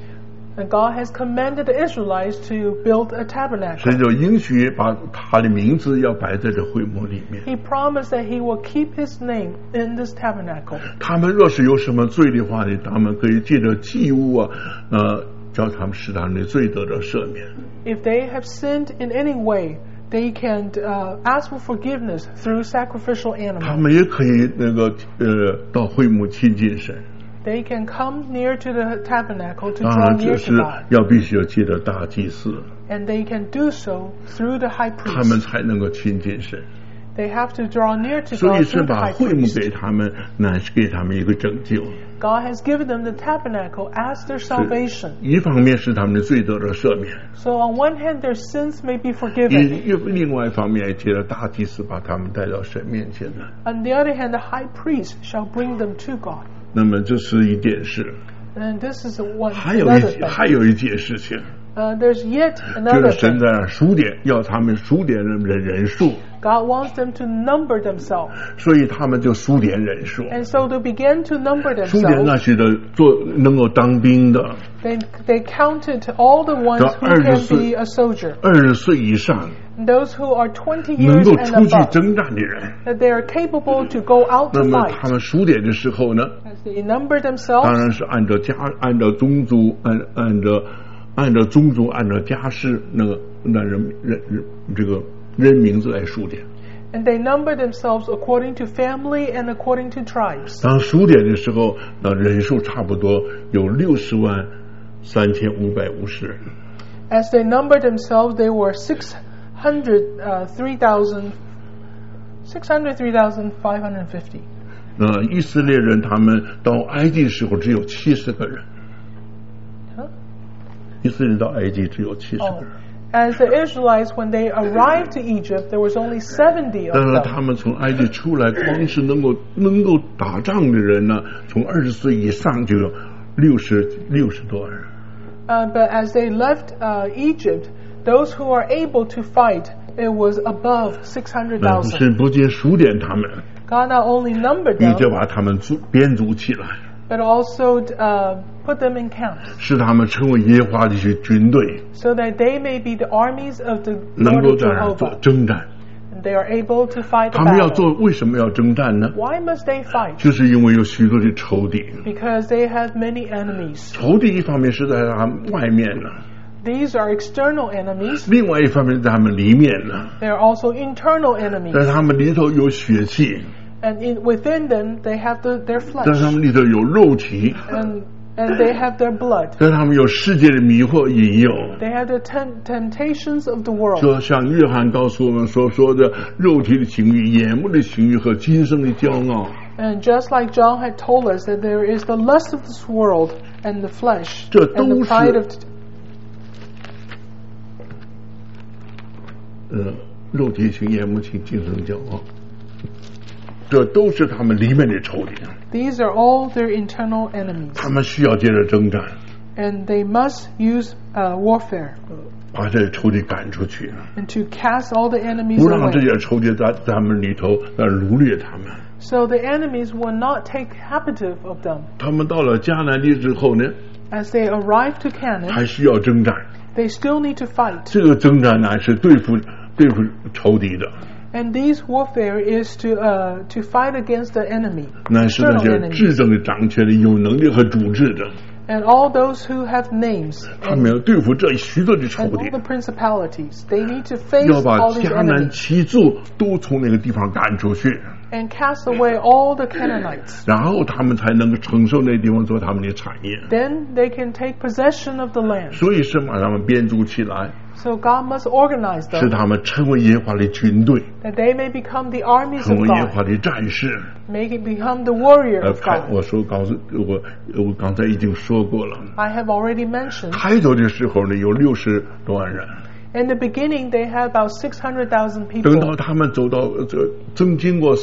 and God has commanded the Israelites to build a tabernacle. 神就应许把他的名字要摆在这会幕里面。 He promised that He will keep His name in this tabernacle. 他们若是有什么罪的话呢，他们可以借着祭物啊，叫他们使他们的罪得到赦免。 If they have sinned in any way, they can ask for forgiveness through sacrificial 他 animals. 们也可以到会幕亲近神， They can come near to the tabernacle to 当 draw 然 near 这 to 是 God. 必须要借着大祭司， And they can do so through the high 他们 priest. 才能够亲近神。 They have to draw near to 所以 God 是 through the 把 high 会幕 priest. 给他们，乃是给他们一个拯救。 God has given them the tabernacle as their salvation. 一方面是他们的罪得到赦免， So on one hand, their sins may be forgiven. 另外一方面借着大祭司把他们带到神面前来。 On the other hand, the high priest shall bring them to God. 那么这是一件事。 And this is one. 还有一件事情。 There's yet another. 就是神在那数点，要他们数点人数。 God wants them to number themselves. 所以他们就数点人数。 And so they began to number themselves. 数点那些的能够当兵的。 They counted all the ones who can be a soldier. 20岁以上。 Those who are 20 years 能够 and 出去 above, 征战的人 that they are capable to go out to 那么 fight. 他们数点的时候呢 As they number themselves, 当然是按照宗族按照宗族按照家世这个人名字来数点。 and they number themselves according to family and according to tribes. 当数点的时候人数差不多有603550人。 As they numbered themselves, they were 603,550. 以色列人他们到埃及的时候只有70个人。以色列人到埃及只有70个人。 As the Israelites, when they arrived to Egypt, there was only 70 of 但是 them. 他们从埃及出来，光是能够打仗的人呢，从20岁以上就有60多人。 But as they left Egypt, those who are able to fight, it was above 600,000. 神不仅数点他们， God not only numbered 你就 them, 把他们编组起来， but also put them in count, 使他们成为耶和华的军队， so that they may be the armies of the 能 Lord 够 of 在那做 Jehovah. 征战。 And they are able to fight the 他们要 battle. 为什么要征战呢？ Why must they fight? 就是因为有许多的仇敌。 Because they have many enemies. 仇敌一方面是在他们外面呢， These are external enemies. 另外一方面在他们里面呢， They are also internal enemies. 在他们里头有血气， And within them, they have their 在他 flesh. 们里头有肉体， And they have their blood. 在他们有世界的迷惑引诱。 They have the temptations of the world. 就像约翰告诉我们所说的，肉体的情欲、眼目的情欲和今生的骄傲。 And just like John had told us that there is the lust of this world and the flesh 这 and 都 the 是 pride of 肉体情、眼目情、今生骄傲，这都是他们里面的仇敌。 These are all their internal enemies. 他们需要接着征战， And they must use warfare 把这些仇敌赶出去， and to cast all the enemies 不让这 away. 些仇敌在他们里头掳掠他们。 So the enemies will not take captive of them. 他们到了迦南地之后呢， As they arrive to Canaan, 还需要征战。 they still need to fight. 这个征战呢是对付仇敌的， And these warfare is to fight against the enemy, 那是那 external 些 enemy, 执政的、掌权的、有能力和主治的， and all those who have names 他们要对付这许多的仇 and 敌 all，the principalities. They need to face 要把 all these 迦南 enemies 七族都从那个地方赶出去， and cast away all the Canaanites. 然后他们才能够承受那地方做他们的产业。 Then they can take possession of the land. 所以神把他们编组起来， So God must organize 使 them 他们成为耶和华的军队， that they may become the armies 成 of 为耶和 God, 华的战士。 make it become the warrior of 我 God. 说我刚才已经说过了， I have already mentioned. 开头的时候呢有60多万人。 In the beginning, they had about 600,000 等到 people. 他们走到经过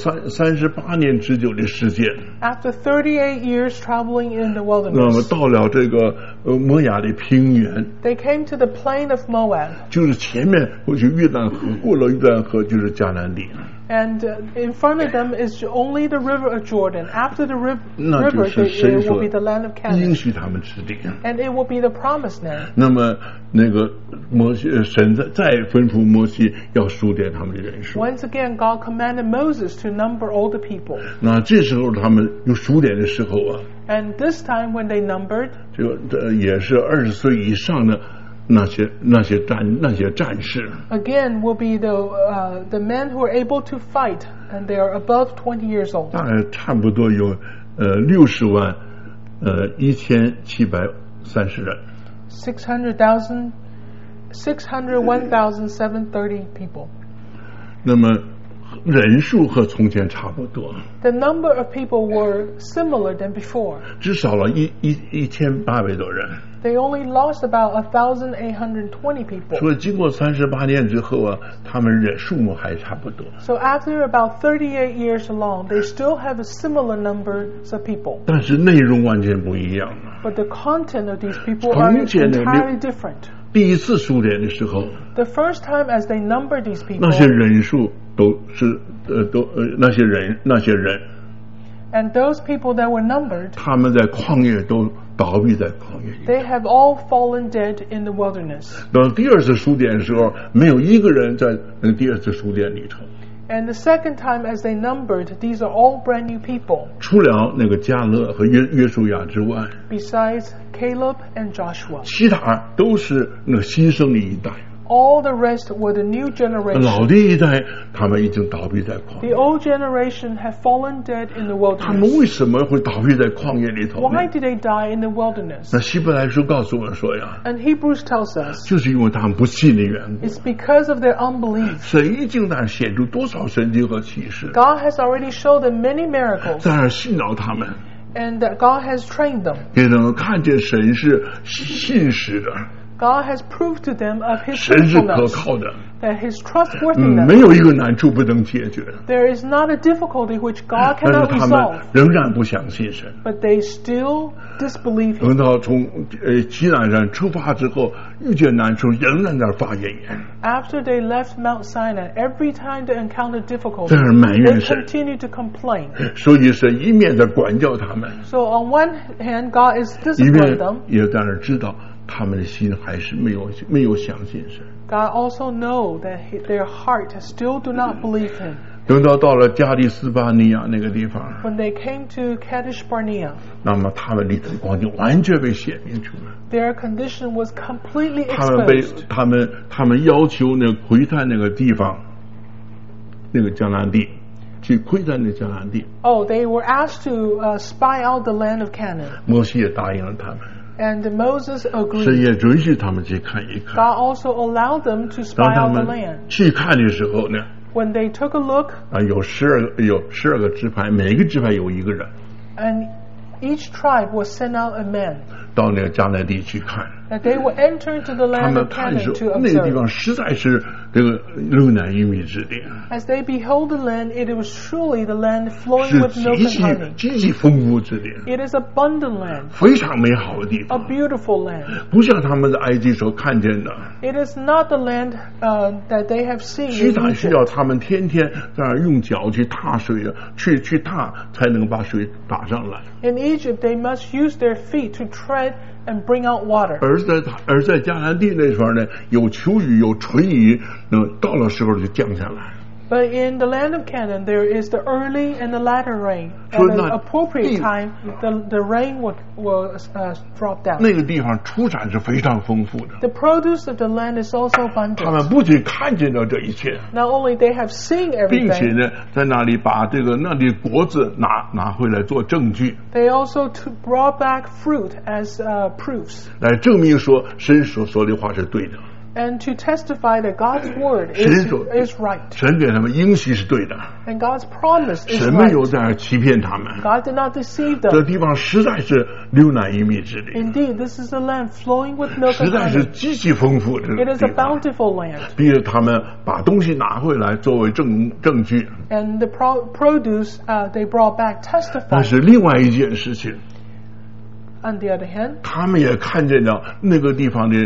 38年之久的时间， After 38 years traveling in the 那么 wilderness, 到了这个摩亚的平原， they came to the plain of Moab. 就是前面过去约旦河，过了约旦河就是迦南地， And in front of them is only the river of Jordan. After the river, 那就是 it 神 will 所 be the land of 应 Canaan. 许他们之地。 And it will be the promised land. 那么那个神再吩咐摩西要数点他们的人数。 Once again, God commanded Moses to number all the people. 那这时候他们有数点的时候啊， And this time when they numbered, 这也是20岁以上的那些战士。 again will be the men who are able to fight, and they are above 20 years old. 大概差不多有60万1730人。 601,730 people. 那么人数和从前差不多。 The number of people were similar than before. 只少了1800多人。 They only lost about 1,820 people. 所以经过38年之后啊，他们人数目还差不多。 So after about 38 years along, they still have a similar numbers of people. 但是内容完全不一样了。 But the content of these people are entirely different. 第一次数点的时候 ，The first time as they numbered these people, 那些人数都是那些人。 And those people that were numbered, 他们在旷野都倒闭在旷野里。 They have all fallen dead in the wilderness. 等第二次数点的时候，没有一个人在第二次数点里头。 And the second time as they numbered, these are all brand new people. 除了那个迦勒和约书亚之外 ，Besides Caleb and Joshua, 其他都是那个新生的一代。 All the rest were the new generation. 老的一代他们已经倒闭在旷野。 The old generation have fallen dead in the wilderness. 他们为什么会倒闭在旷野里头呢？ Why did they die in the wilderness? 那希伯来书告诉我们说呀， And Hebrews tells us, 就是因为他们不信的缘故。 It's because of their unbelief. 神已经在显出多少神迹和启示， God has already showed them many miracles. 在那训导他们， And God has trained them. 给他们看见神是信实的。 God has proved to them of His 神是可 faithfulness, 靠的， that His trustworthiness. 没有一个难处不能解决。 There is not a difficulty which God 但是 cannot 他们 resolve, 仍然不相信神。 but they still disbelieve Him. 等到从西南山出发之后，遇见难处，仍然在发言言。 After they left Mount Sinai, every time they encountered difficulty, 在那埋怨 they 神。 continue to complain. 所以神一面在管教他们， So on one hand, God is 一 disciplining 面 them. 也在那知道他们的心还是没有相信神。 God also knows that their heart still do not believe Him. 等到了加利斯巴尼亚那个地方， When they came to Kadesh Barnea, 那么他们里头光景完全被显明出来。 their condition was completely 他们要求那窥探那个地方，那个迦南地，去窥探那迦南地。 Oh, they were asked to spy out the land of Canaan. 摩西也答应了他们， And Moses 神 agreed. 也允许他们去看一看。 God also allowed them to 当 spy 他 out the 们 land. 去看的时候呢， When they took a look, 有12个支派，每个支派有一个人 and each tribe was sent out a man, 到那个迦南地去看。 that they would enter into the 他 land 们 of 看的 Canaan 时 to 候，那个地 observe. 方实在是这个流奶与蜜之地， As they beheld the land, it was truly the land flowing 是 with milk and honey. 极其丰富之地， It is abundant land, 非常美好的地 a 方， beautiful land. 不像他们在埃及所看见的。 It is not the land that they have seen 西 in 塔需要 Egypt. 他们天天在那儿用脚去踏水啊，去踏才能把水打上来。 In Egypt, they must use their feet to tread and bring out water. 而在迦南地那方呢，有秋雨有春雨，到了时候就降下来。 But in the land of Canaan, there is the early and the latter rain. At So an not- appropriate time, the rain will drop down. 那个地方出产是非常丰富的， The produce of the land is also 他们 abundant. 不仅看见了这一切， Not only they have seen 并且 everything, 呢，在那里把那里果子拿回来做证据， they also brought back fruit as proofs, 来证明说神所说的话是对的， and to testify that God's word 神所 is right, 神给他们应许是对的， and God's promise is 神没有 right. 在那儿欺骗他们。 God did not deceive 这 them. 地方实在是流奶与蜜之地， Indeed, this is a land flowing with milk 实 and 在是 honey. 极其丰富的 It is a 地方。 bountiful land, 逼着他们把东西拿回来作为证据， and the produce they brought back 但 testified. 是另外一件事情， On the other hand, 他们也看见了那个地方的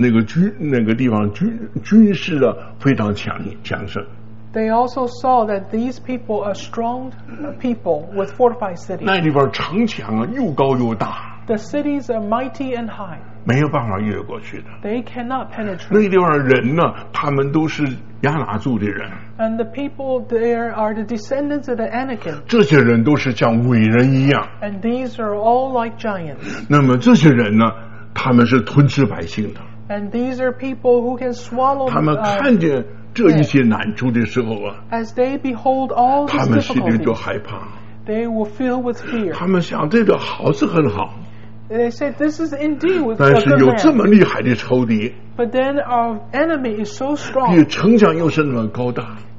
军事啊非常强盛。 they also saw that these people are strong people with fortified cities. 那地方城墙啊又高又大， The cities are mighty and high. 没有办法越过去的。 They cannot 那 penetrate. 个地方人呢，他们都是亚拿族的人， And the people there are the descendants of the Anakim. 这些人都是像伟人一样。 And these are all like giants. 那么这些人呢，他们是吞吃百姓的。 And these are people who can swallow 他们看见这一些难处的时候啊， as they behold all 他 these 们心里就 difficulties, 害怕。 they will fill with fear. 他们想这个好是很好， They say this is indeed with 但 a 是 good 有这 land. 么厉害的仇敌， But then our enemy is so 比 strong, 城墙又是那么高大，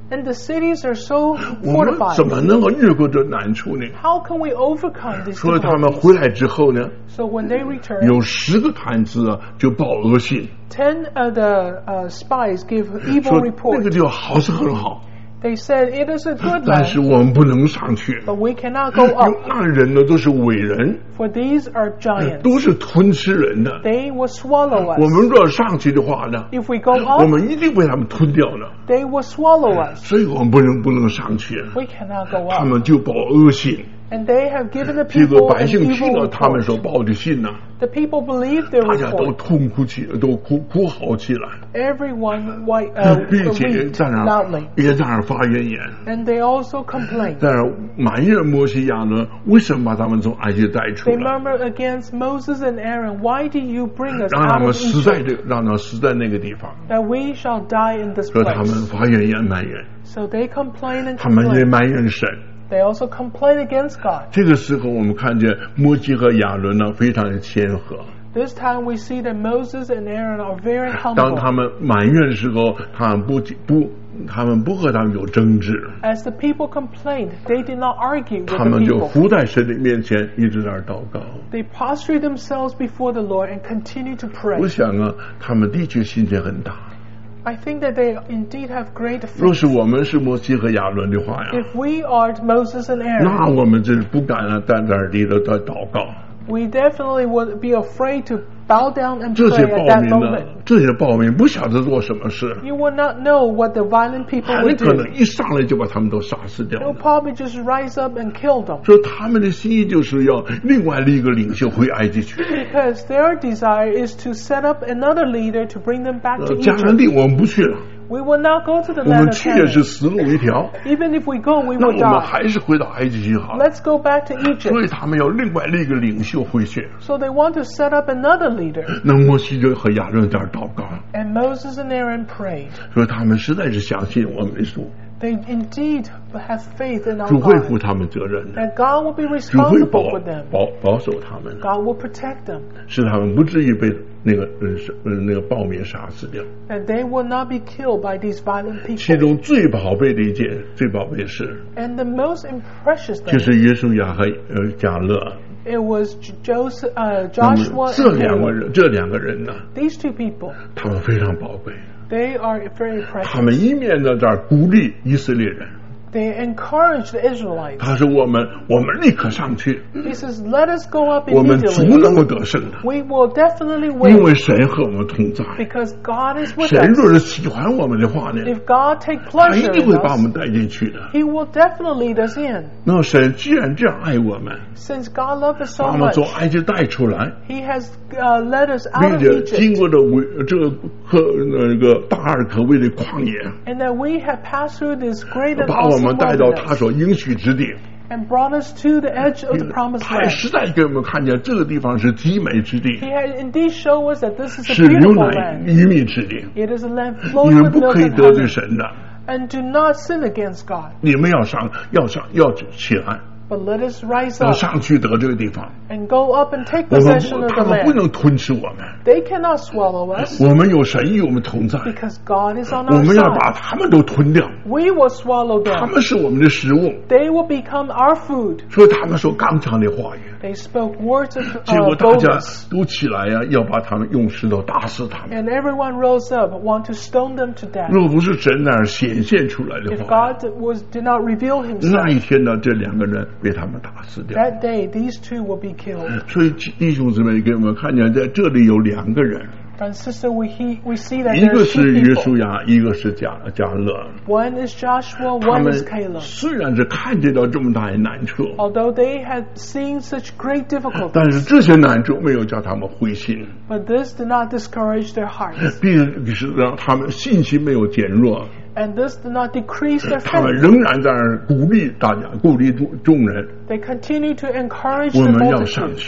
And the cities are so 我们 fortified. 怎么能够越过这难处呢？ How can we overcome these 所以他们回 difficulties? 来之后呢， So when they return, 有10个探子啊就报恶信， 10 of the spies give 说 evil 那 report. 个地方好是很好， They said it is a good 但是 land, 我们不能上去。 but we cannot go 有 up, 那人呢都是伟人， for these are giants. 都是吞吃人的。 They will swallow 我 us. 们若上去的话呢， If we go 我 up, 们一定被他们吞掉了。 they will swallow us. 所以我们不能上去。 We cannot go 他 up. 们就报恶信， And they have given the 这个 people 百 an 姓听 evil 了他们 report. 所报的信呢， The people believed their 大家都 report. 痛哭起，都哭嚎起来， Everyone 并且 wept 在那 loudly. 也在那发怨言， And they also complained. 在那埋怨摩西亚伦为什么把他们从埃及带出 They 来， murmured against Moses and Aaron, why did you bring us 让他 out 们 of 死在 Egypt, 让他们死在那个地方， that we shall die in this 所以他们 place? 发怨言埋怨， So they complain and 他们也 complain. 埋怨神。 They also complain against God. 这个时候，我们看见摩西和亚伦呢，非常的谦和。 This time we see that Moses and Aaron are very 当他 humble. 们埋怨的时候，他们不和他们有争执， As the people complained, they did not argue with 他 the 们就 people. 伏在神的面前，一直在那儿祷告。 They prostrate themselves before the Lord and continue to 我 pray. 想啊，他们的确信心很大。 I think that they indeed have great 若 faith. 是我们是摩西和亚伦的话呀， If we are Moses and Aaron, 那我们真是不敢啊，站在那里的在祷告。 we definitely would be afraid to bow down and 这 pray 些 at 暴 that 民呢 moment.， 这些暴民不晓得做什么事， You will not know what the violent people 很 would 可 do. 能一上来就把他们都杀死掉 They'll 了。 probably just rise up and kill them 所以他们的心意就是要另外立一个领袖回埃及去。 because their desire is to set up another leader to bring them back to 迦南 Egypt. 地我们不去了， We will not go to the 我 land 们 of 去也是 Canaan. 死路一条。 Even if we go, we 那 will 我们 die. 还是回到埃及去好了。 Let's go back to 所 Egypt. 以他们要另外立一个领袖回去。 So they want to set up another leader. 那摩西就和亚伦在那儿祷告， And Moses and Aaron prayed. 说他们实在是相信我们的主， They indeed have faith in our 主会负 God. 他们责任的， That God will be 主会 responsible for them. 保守他们， God will protect them. 使他们不至于被那个暴民杀死掉。 That they will not be killed by these violent 其 people. 中最宝贝的一件，最宝贝的事， And the most precious 就 thing, 是约书亚和迦勒。 it was Joseph, 那么 Joshua 这 and 两个 Caleb. 人，这两个人呢， These two people, 他们非常宝贵。 they are very 他们 precious. 一面在这儿鼓励以色列人， They encourage the Israelites. 他说我们立刻上去， He says, let us go up 我们足 immediately. 能够得胜的， We will definitely 因 win 为神和我们同在。 because God is with 神 us. 若是喜欢我们的话呢， If God take 他一 pleasure 定 in 会把我 us, 们带进去的。 He will definitely lead us in. 那神既然这样爱我们， Since God loved us 把 so 我们 much, 从埃及带出来， He has led us out 并 of 且经 Egypt, 过这个大而可畏的旷野， and that we have passed through this great and 把我 awesome 们带到他 wilderness, 所应许之地。 and brought us to the edge of the promised 他 land. 实在给我们看见这个地方是极美之地， He had indeed shown us that this is a 是流 beautiful 奶 land. 与蜜之地。 It is a land 你 flowing 们 with 不 milk 可以 and 得罪 honey. 神的， And do not sin against God, 你们要起来， but let us rise 要 up 上去得这个地方。 and go up and take 我们 possession of 他 the 们不 land. 能吞吃我们， They cannot swallow us 我们有神与我们同在， because God is on 我 our 们要把 side. 他们都吞掉， We will swallow 他 them. 们是我们的食物。 They will become our food. 所以他们说刚强的话语， They spoke words of 结果大家 boldness. 都起来呀，要把他们用石头打死他们。 And everyone rose up, want to stone them to death. 若不是神那儿显现出来的 If 话， God did not reveal 那 himself, 一天呢，这两个人被他们打死掉。 that day these two will be killed. 所以弟兄姊妹，给我们看见在这里有两个人， And sister, we see that 一 there 个 are 是 two 约书 people. 亚，一个是迦勒。 One is Joshua, 他 one 们 is Caleb. 虽然是看见到这么大的难处， Although they had seen such great 但是 difficulties, 这些难处没有叫他们灰心， but this did not discourage their hearts. 并是让他们信心没有减弱， And this did not decrease their 他们 faith. 仍然在那儿鼓励大家，鼓励众人， They continue to encourage 我 the 们要上 multitude. 去。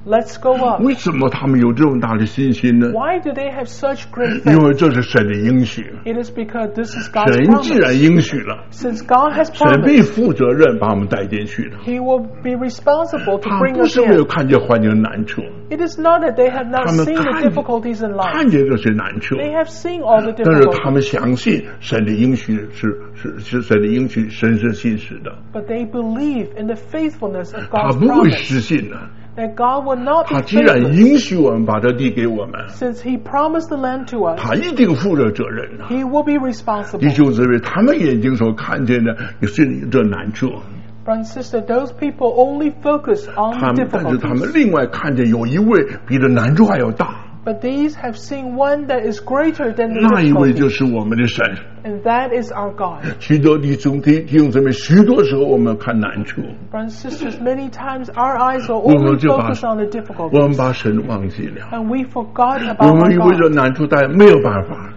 Let's go up. 为什么他们有这么大的信心呢？ Why do they have such great 因 faith? 为这是神的应许。 It is because this is God's 神既然 promise. 应许了， Since God has 神必 promised, 负责任把我们带进去的。 He will be responsible to 他 bring 不 us 是没有 in. 看见环境的难处， It is not that they have not 他们 seen the difficulties in 看 life. 见这些难处， They have seen all the 但是他们 difficulties, 相信神的应许是神的应许，神是信实的， but they believe in the faithfulness of 他 God's 不会 promise. 失信的。 That God will not 他 be 既然 faithless. 应许我们把这地给我们， Since He promised the land to us, 他一定负着责任的。 He will be 弟 responsible. 兄姊妹，他们眼睛所看见的也是这难处， Brother and sister, those people only focus on 他 the 们但是他们 difficulties. 另外看见有一位比这难处还要大， But these have seen one that is greater than the 那一位就 difficulties. 是我们的神。 And that is our God. 许多弟兄姊妹，许多时候我们看难处， Brothers and sisters, many times our eyes are 我们 only 就把 focused on the 我们 difficulties. 把神忘记了， And we forgot 我 about 们以 our 为这 God. 难处但没有办法，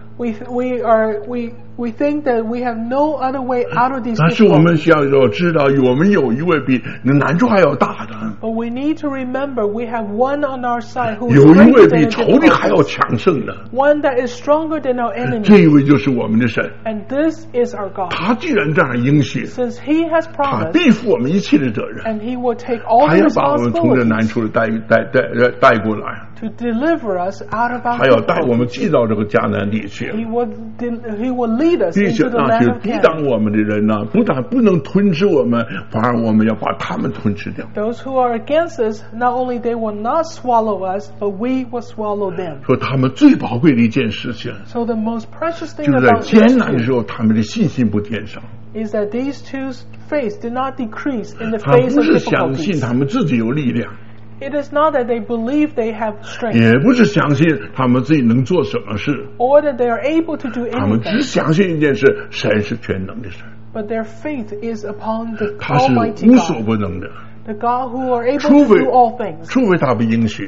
We think that we have no other way out of these 但是我们 difficulties. 要知道，我们有一位比难处还要大的， But we need to remember we have one on our side who is 有一位 greater 比 than the 仇敌还要 difficulties. 强盛的， One that is stronger than our 这 enemy. 一位就是我们的神。 And this is our God. 他既然这样应许， Since He has 他 promised, 必负我们一切的责任， and He will take all 他 the 要把我们从这难 responsibilities 处带过来， to deliver us out of our 他要带我们 difficulties. 进到这个迦南地去。 He will lead us 并且 into the 那 land 些 of 抵 Canaan. 挡我们的人呢，不但不能吞吃我们，反而我们要把他们吞吃掉。 Those who are against us, not only they will not swallow us, but we will swallow them. 说他们最宝贵的一件事情， So the most precious thing 就是在 about 艰 these 难的 two 时候，他们的信心不减少。 is that these two's faith did not decrease in the 他 face 不 of 是相信 difficulties. 他们自己有力量， It is not that they believe they have strength, 也不是相信他们自己能做什么事， or that they are able to do 他们只 anything, 相信一件事：神是全能的神， but their faith is upon the 他是 Almighty 无所 God, 不能的， the God who are able 除 to 非 do all things. 除非他不应许。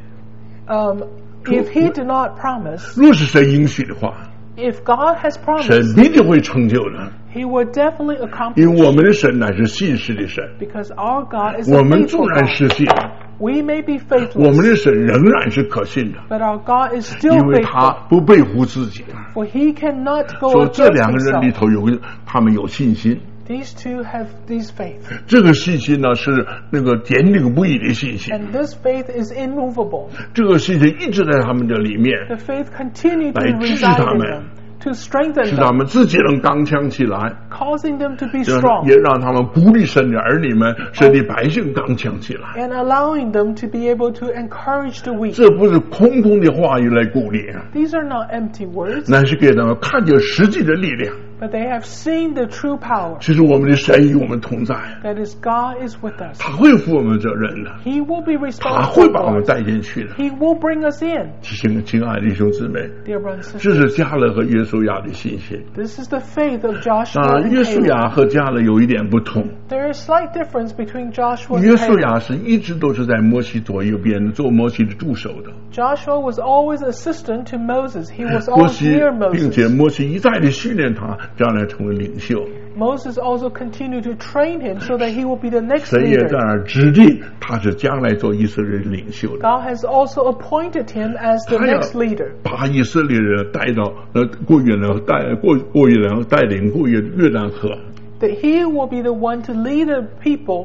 If He did not promise, 若是神应许的话， if God has 神 promised, 必定会成就的， He will definitely 因为 accomplish. 我们的神乃是信实的神。 Because our God is 我 a 们纵 faithful 然 God. 失信， We may be 我们 faithless, 的神仍然是可信的， but our God is 因 still 为他 faithful. 不背乎自己。 For He cannot go 说这 against 两个人里 Himself. 头他们有信心， These two have these faith, 这个信心呢是那个坚定不移的信心， and this faith is immovable. 这个信心一直在他们的里面， The faith continued to 来支持 reside 他 in 们， them, to strengthen 使他 them, 们自己能刚强起来， causing them to be 也 strong, 让他们鼓励神的儿女们、神的百姓刚强起来。 and allowing them to be able to encourage the weak. 这不是空空的话语来鼓励， These are not empty words, 乃是给他们看见实际的力量。 but they have seen the true power. 其实我们的神与我们同在， That is, God is with us. 他会负我们责任的， He will be 他会 responsible 把我 for 们 us. 带进去的。 He will bring us in, 亲爱的弟兄姊妹， dear brothers and 这 sisters. 是加勒和约书亚的信心。 This is the faith of Joshua 当然， and 约书 Caleb. 亚和加勒有一点不同。 There is slight difference between Joshua 约 and 书 Caleb. 亚是一直都是在摩西左右边做摩西的助手的。 Joshua was always assistant to Moses. He was 摩 always 西， near 并且 Moses. 摩西一再的训练他，将来成为领袖。 Moses also continued to train him so that he will be the next 神也在 leader. 那儿指定他是将来做以色列的领袖的。 God has also appointed him as the 他要 next leader. 把以色列人带到过约旦，带领过约旦河。 That he will be the one to lead the people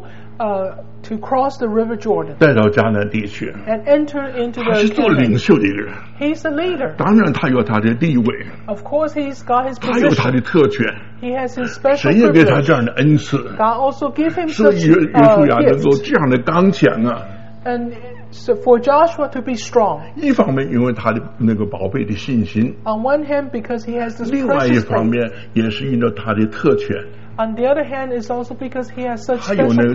to cross the river Jordan 带到迦南地区， and enter into 他是 the 做领 Canaan. 袖的一个人。 He's a leader. 当然，他有他的地位， Of course, he's got his 他有他 position. 的特权， He has his special 神也给他 privilege. 这样的恩赐， God also gave him 所 such 以约书亚能够 gifts. 这样的刚强啊。 And so for Joshua to be strong, 一方面因为他的那个宝贝的信心， on one hand because he has this 另外一 precious 方 faith. 面也是因着他的特权， On the other hand, it's also because he has such 他有 special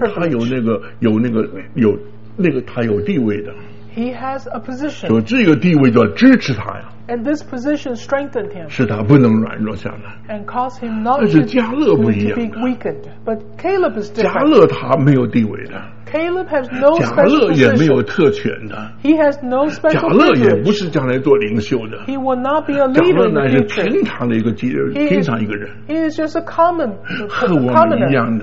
他有地位的， He has a position, 所以这个地位就要支持他呀， and this position strengthened him 使他不能软弱下来。 and caused him not 但是迦勒不一 to 样 be weakened. But Caleb is 迦 different. 勒他没有地位的， Caleb has no 迦 special 勒也没有 position. 特权的， He has no 迦 special 勒也不 privilege. 是将来做领袖的， He will not be a 迦 leader 勒 in the 乃是 future. 平常的一个平常一个人， He is just a common 和我们一 commoner. 样的。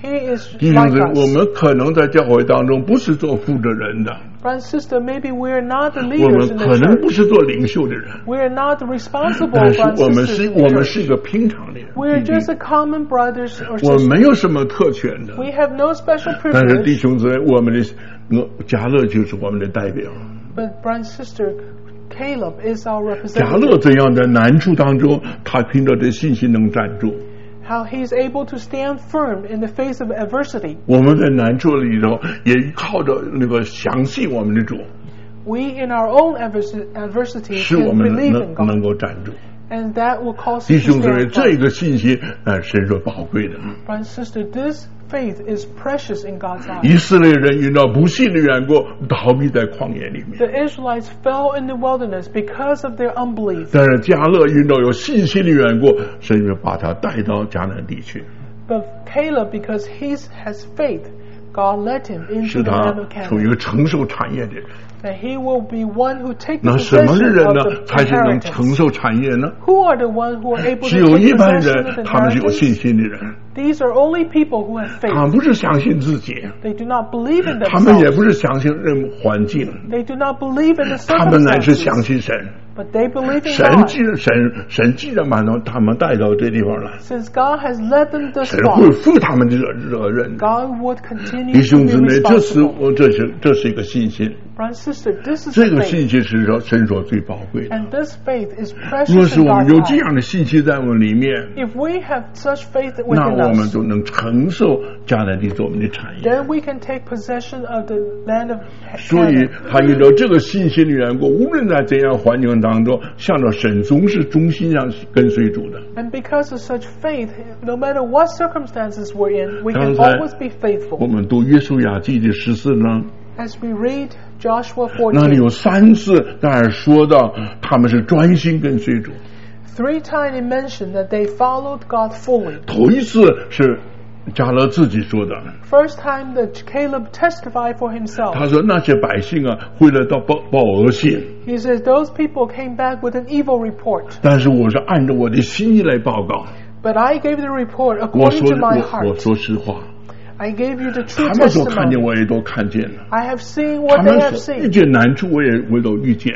He is 弟兄姊妹， like 我 us. 们可能在教会当中不是做负责人的， Brother and sister, maybe we're not the 我 leaders 们 in the 可能不 church. 是做领袖的人， We're not the responsible 但是 brothers 我 and 们 sisters 是 in the 我们 church. 是一个平常的人， We're 弟 just 弟 a common brothers or 我 sisters. 没有什么特权的。 We have no special 但是弟 privilege. 兄姊妹，我们的迦勒就是我们的代表。 But brother and sister, Caleb is our 迦勒 representative. 这样的难处当中，他凭着这信心能站住。 How he's able to stand firm in the face of adversity. 我们在难处里头也靠着那个相信我们的主， We in our own adversity 使我 can 们 believe in 能 God. 够站住。 And that will cause 弟 us to 兄姊妹， stand 这 firm. 个信心深受宝贵的。 Brother and sister, this faith is precious in God's eyes. 以色列人遇到不信的缘故，逃避在旷野里面。 The Israelites fell in the wilderness because of their unbelief. 但是迦勒遇到有信心的缘故，神就把他带到迦南地区， But Caleb, because he has faith, God led him 使 into the 他 land of 成一 Canaan. 个承受产业的人。 That he will be one who takes 那 the 什么的 possession 人 of 呢 the 才是能承 inheritance. 受产业呢？ Who are the ones who are able 只 to 有 take 一般 possession of 人， the 他们是有信 inheritance? 心的人， These are only people who have 他们 faith. 不是相信自己， They do not believe in 他们也 themselves. 不是相信任何环境， They do not believe in the 他们乃是 circumstances. 相信神。 But they believe in 神 God. 神既然把他们带到这地方来， Since God has led them thus 神会 far, 负他们的责任。 God would continue 弟 to 兄 be 姊妹，这 responsible. 是一个信心， Brother and sister, this is 这 the 个 faith. 信心是说神所最宝贵的。 And this faith is 若 precious 是 in 我们 God's 有这 eyes. 样的信心在我们里面， If we have such faith 那 within 我们 us, 就能承受迦南地做我们的产业。 then we can take possession of the land of 所以 Canaan. 他因着这个信心的缘故，无论在怎样环境当中，向着神总是忠心上跟随主的。 And because of such faith, no matter what circumstances we're in, we can 刚才 always be 我 faithful. 们读约书亚记的14章， As we read Joshua 那里 14, 有3次在那儿说到他们是专心跟随主。 3 times it mentioned that they followed God fully. 头一次是迦勒自己说的， First time that Caleb testified for himself. 他说那些百姓啊，回来到报恶信， He says, those people came back with an evil report. 但是我是按照我的心意来报告。 But I gave the report 我 according 说 to my 我 heart. 说实话， I gave you the true 他们所看见 testimony. 我也都看见了， I have seen 他 what they 们 have 所遇 seen. 见难处我都遇见，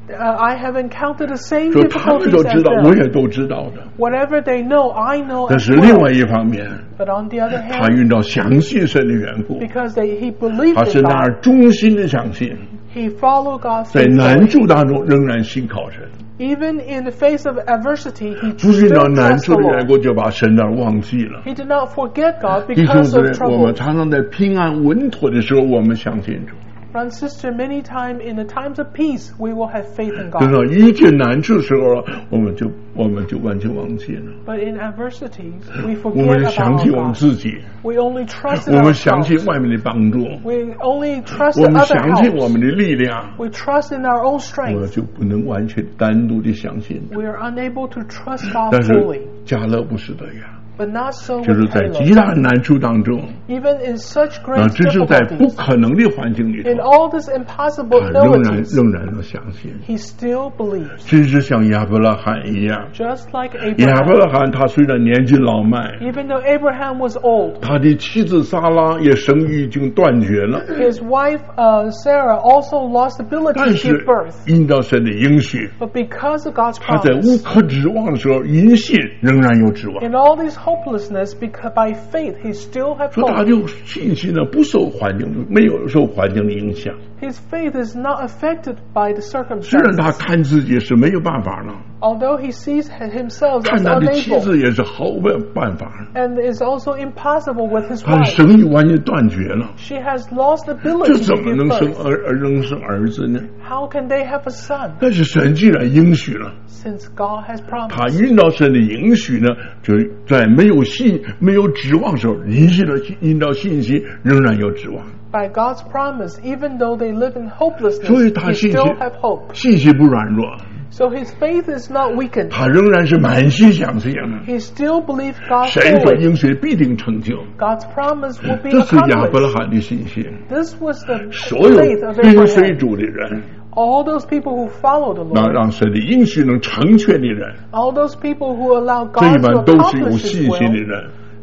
I have encountered the same 说他们 difficulties 都 as 知道，我 them. 也都知道的。 Whatever they know, I know 但 as 是另外 well. 一方面， But on the other 他 hand, 遇到相信神的缘故， because he believed 他是 in 那 God, 儿忠心的相信， he followed God 在难 faithfully. 处当中仍然信靠神。 Even in the face of adversity, he 不遇到 still 难 trusts 处 the 的缘 Lord. 故，就把神那儿忘记了。 He did not forget God 弟兄 because 姊 of 妹，我们 trouble. 常常在平安稳妥的时候，我们相信主； Brother and sister, many times in the times of peace, we will have faith in 等 God. 到遇见难处的时候，我们就完全忘记了。 But in adversities, we 我 forget 们 about 想起我 our 们 God. 自己， We only trust in 我们想起 ourselves. 外面的帮助， We only trust 我 in 们 other 想起我 helps. 们的力量， We trust in our own 我们 strength. 就不能完全单独的相信。 We are unable to trust God 但是 fully. 迦勒不是这样， But not so 就是 with 在极 Caleb. 大的难处当中， Even in such great 这是在不 difficulties, 可能的环境里 in 头， all these impossible 他 abilities, 仍然能相信， he still believes. 真是像亚伯拉罕一样。 Just like 亚伯 Abraham. 拉罕他虽然年纪老迈， Even though Abraham was old, 他的妻子撒拉也生育已经断绝了， his wife Sarah also lost the ability 但 to 是 give birth. 因着神的应许， But because of God's 他在无 promise, 可指望的时候，因信仍然有指望。 in all this hopelessness, because by faith he still had 所以他 hope. 就信心呢，不受环境，没有受环境的影响。 His faith is not affected by the 虽然他 circumstances. 看自己是没有办法了， Although he sees himself 看 as 他的妻 unable 子也是毫无办法， and is also impossible with his 他的 wife. 生育完全断绝了， She has lost the 这 ability 怎 to 么 give 能生 birth. 能生儿子呢？ How can they have a son? 但是神既然应许了， Since God has 他 promised. 遇到神的应许呢，就在没有指望的时候，因到信心仍然有指望。 By God's promise, even though they live in 所以 hopelessness, 他 they 信心 still have hope. 信心不软弱， So his faith is not weakened. 他仍然是满心相信， He still believes God 神所 fully. 应许必定成就。 God's promise will be 这是亚伯拉 accomplished. 罕的信心。 This was the 所有 faith of 跟随 Abraham. 主的人， All those people who follow the 那 Lord, 让神的应许能成全的人， all those people who allow 这一 God to 般都是有 accomplish His 信心的 will, 人。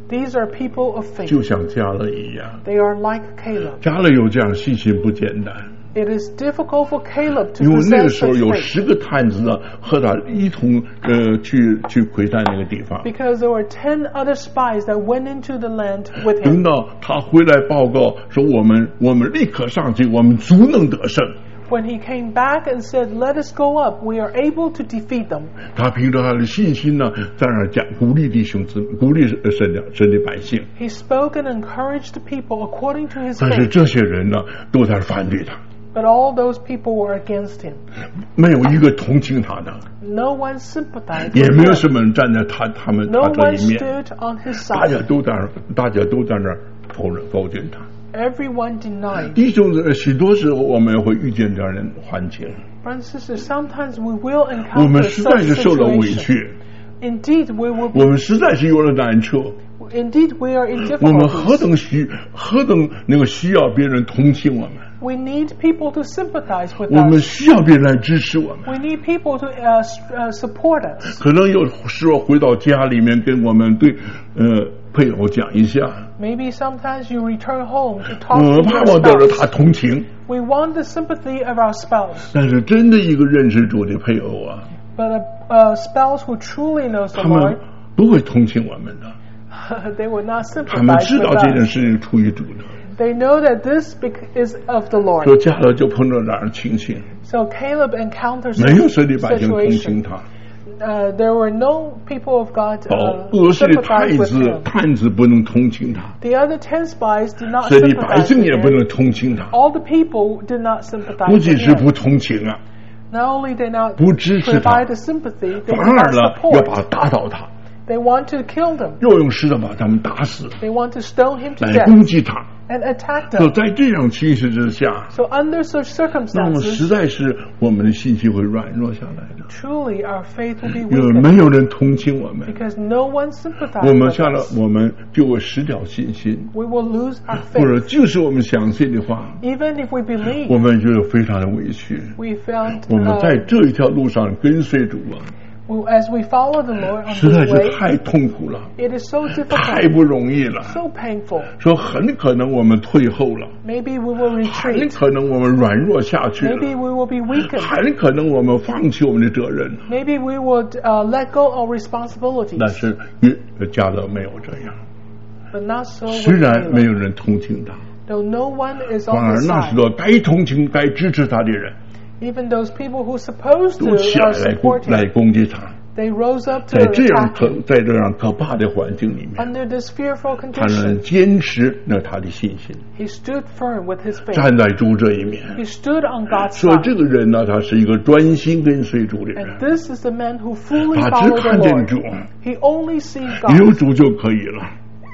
These are people of faith. 就像迦勒一样。 They are like Caleb. 迦勒有这样信心不简单。 It is difficult for Caleb to 因为那个 possess 时候 such 有 faith. 10个探子呢，和他一同去窥探那个地方。 Because there were 10 other spies that went into the land with 等 him. 到他回来报告说我们立刻上去，我们足能得胜。 When he came back and said, "Let us go up, we are able to defeat them." 他凭着他的信心呢，在那儿讲鼓励弟兄姊妹，鼓励神的百姓。 He spoke and encouraged the people according to his 但是 faith. 这些人呢，都在反对他。 But all those people were against him. 没有一个同情他的， No one sympathized 也 with 没有 him. 什么人站在他 No 这 one 一面， stood on his 大家 side. 都在那儿否定他。 Everyone denied. 弟兄姊妹，许多时候我们会遇见这样的环境， Brothers and sisters, sometimes we will 我们 encounter 实在 such 是受了委 situations. 屈， Indeed, we will. 我们实在是有了难处， Indeed, we are in 我们何 difficulties. 等那个需要别人同情我们， We need people to sympathize with 我们 us. 需要别人来支持我们。 We need people to support us. 可能有时候回到家里面跟我们配偶讲一下， Maybe sometimes you return home to talk to 我 your 盼望得到他 spouse. 同情， We want the sympathy of our spouse. 但是真的一个认识主的配偶啊， But a spouse who truly knows the 他们 Lord, 不会同情我们的， they will not 他们 sympathize 知道 with 这件 us. 事情出于主的。 They know that this is of the 说 Lord. 加勒就碰到这样的情形， So Caleb encounters 没有 this 神的百姓同情 situation. 他。 There were no people of God 俄式的 sympathize with him. 探子不能同情他， The other 10 spies did not 神的百 sympathize 姓 with 也不 him. 能同情他， All the people did not sympathize 不 with 仅是 him. 不同情啊， Not only did not 不支持他， provide the sympathy, they 反 did 而 not 呢要把 support. 他打倒他， They want to kill them. 又用石头把他们打死， They want to stone him to 来攻 death 击他。 and attack 就 them. 在这种情势之下， So under such 那么实 circumstances, 在是我们的信心会软弱下来的， truly our faith will be 因为 weakened 没有人同情我们， because no one sympathizes 我们 with 下了 us. 我们就会失掉信心， We will lose our 或者 faith. 就是我们相信的话， Even if we 我 believe, 们就非常的委屈。 we found 我们在这一条路上跟随主啊， as we follow the Lord on 实在 this 是 way, 太痛苦了， it is so 太 difficult, 不容易了。 so painful. 说很可能我们退后了， Maybe we will 很 retreat. 可能我们软弱下去了， Maybe we will be weakened. 很可能我们放弃我们的责任。 Maybe we would let go of responsibilities. 但是加勒没有这样， But not so 虽 with 然没 Caleb. 有人同情他， Though no one is 反 on 而 his 那时 side. 候该同情、该支持他的人 Even those people who supposed 都起 to 来 support 来 him, 攻击他。 they rose up to 在这样 attack him. 在这样可怕的环境里面， Under this fearful 他能 condition, 坚持那他的信心， he stood firm with his faith. 站在主这一面。 He stood on God's 说 side. 这个人呢，他是一个专心跟随主的人 And，this is the man who fully 他只 followed the 看见 Lord. 主， He only sees 有 God. 主就可以了。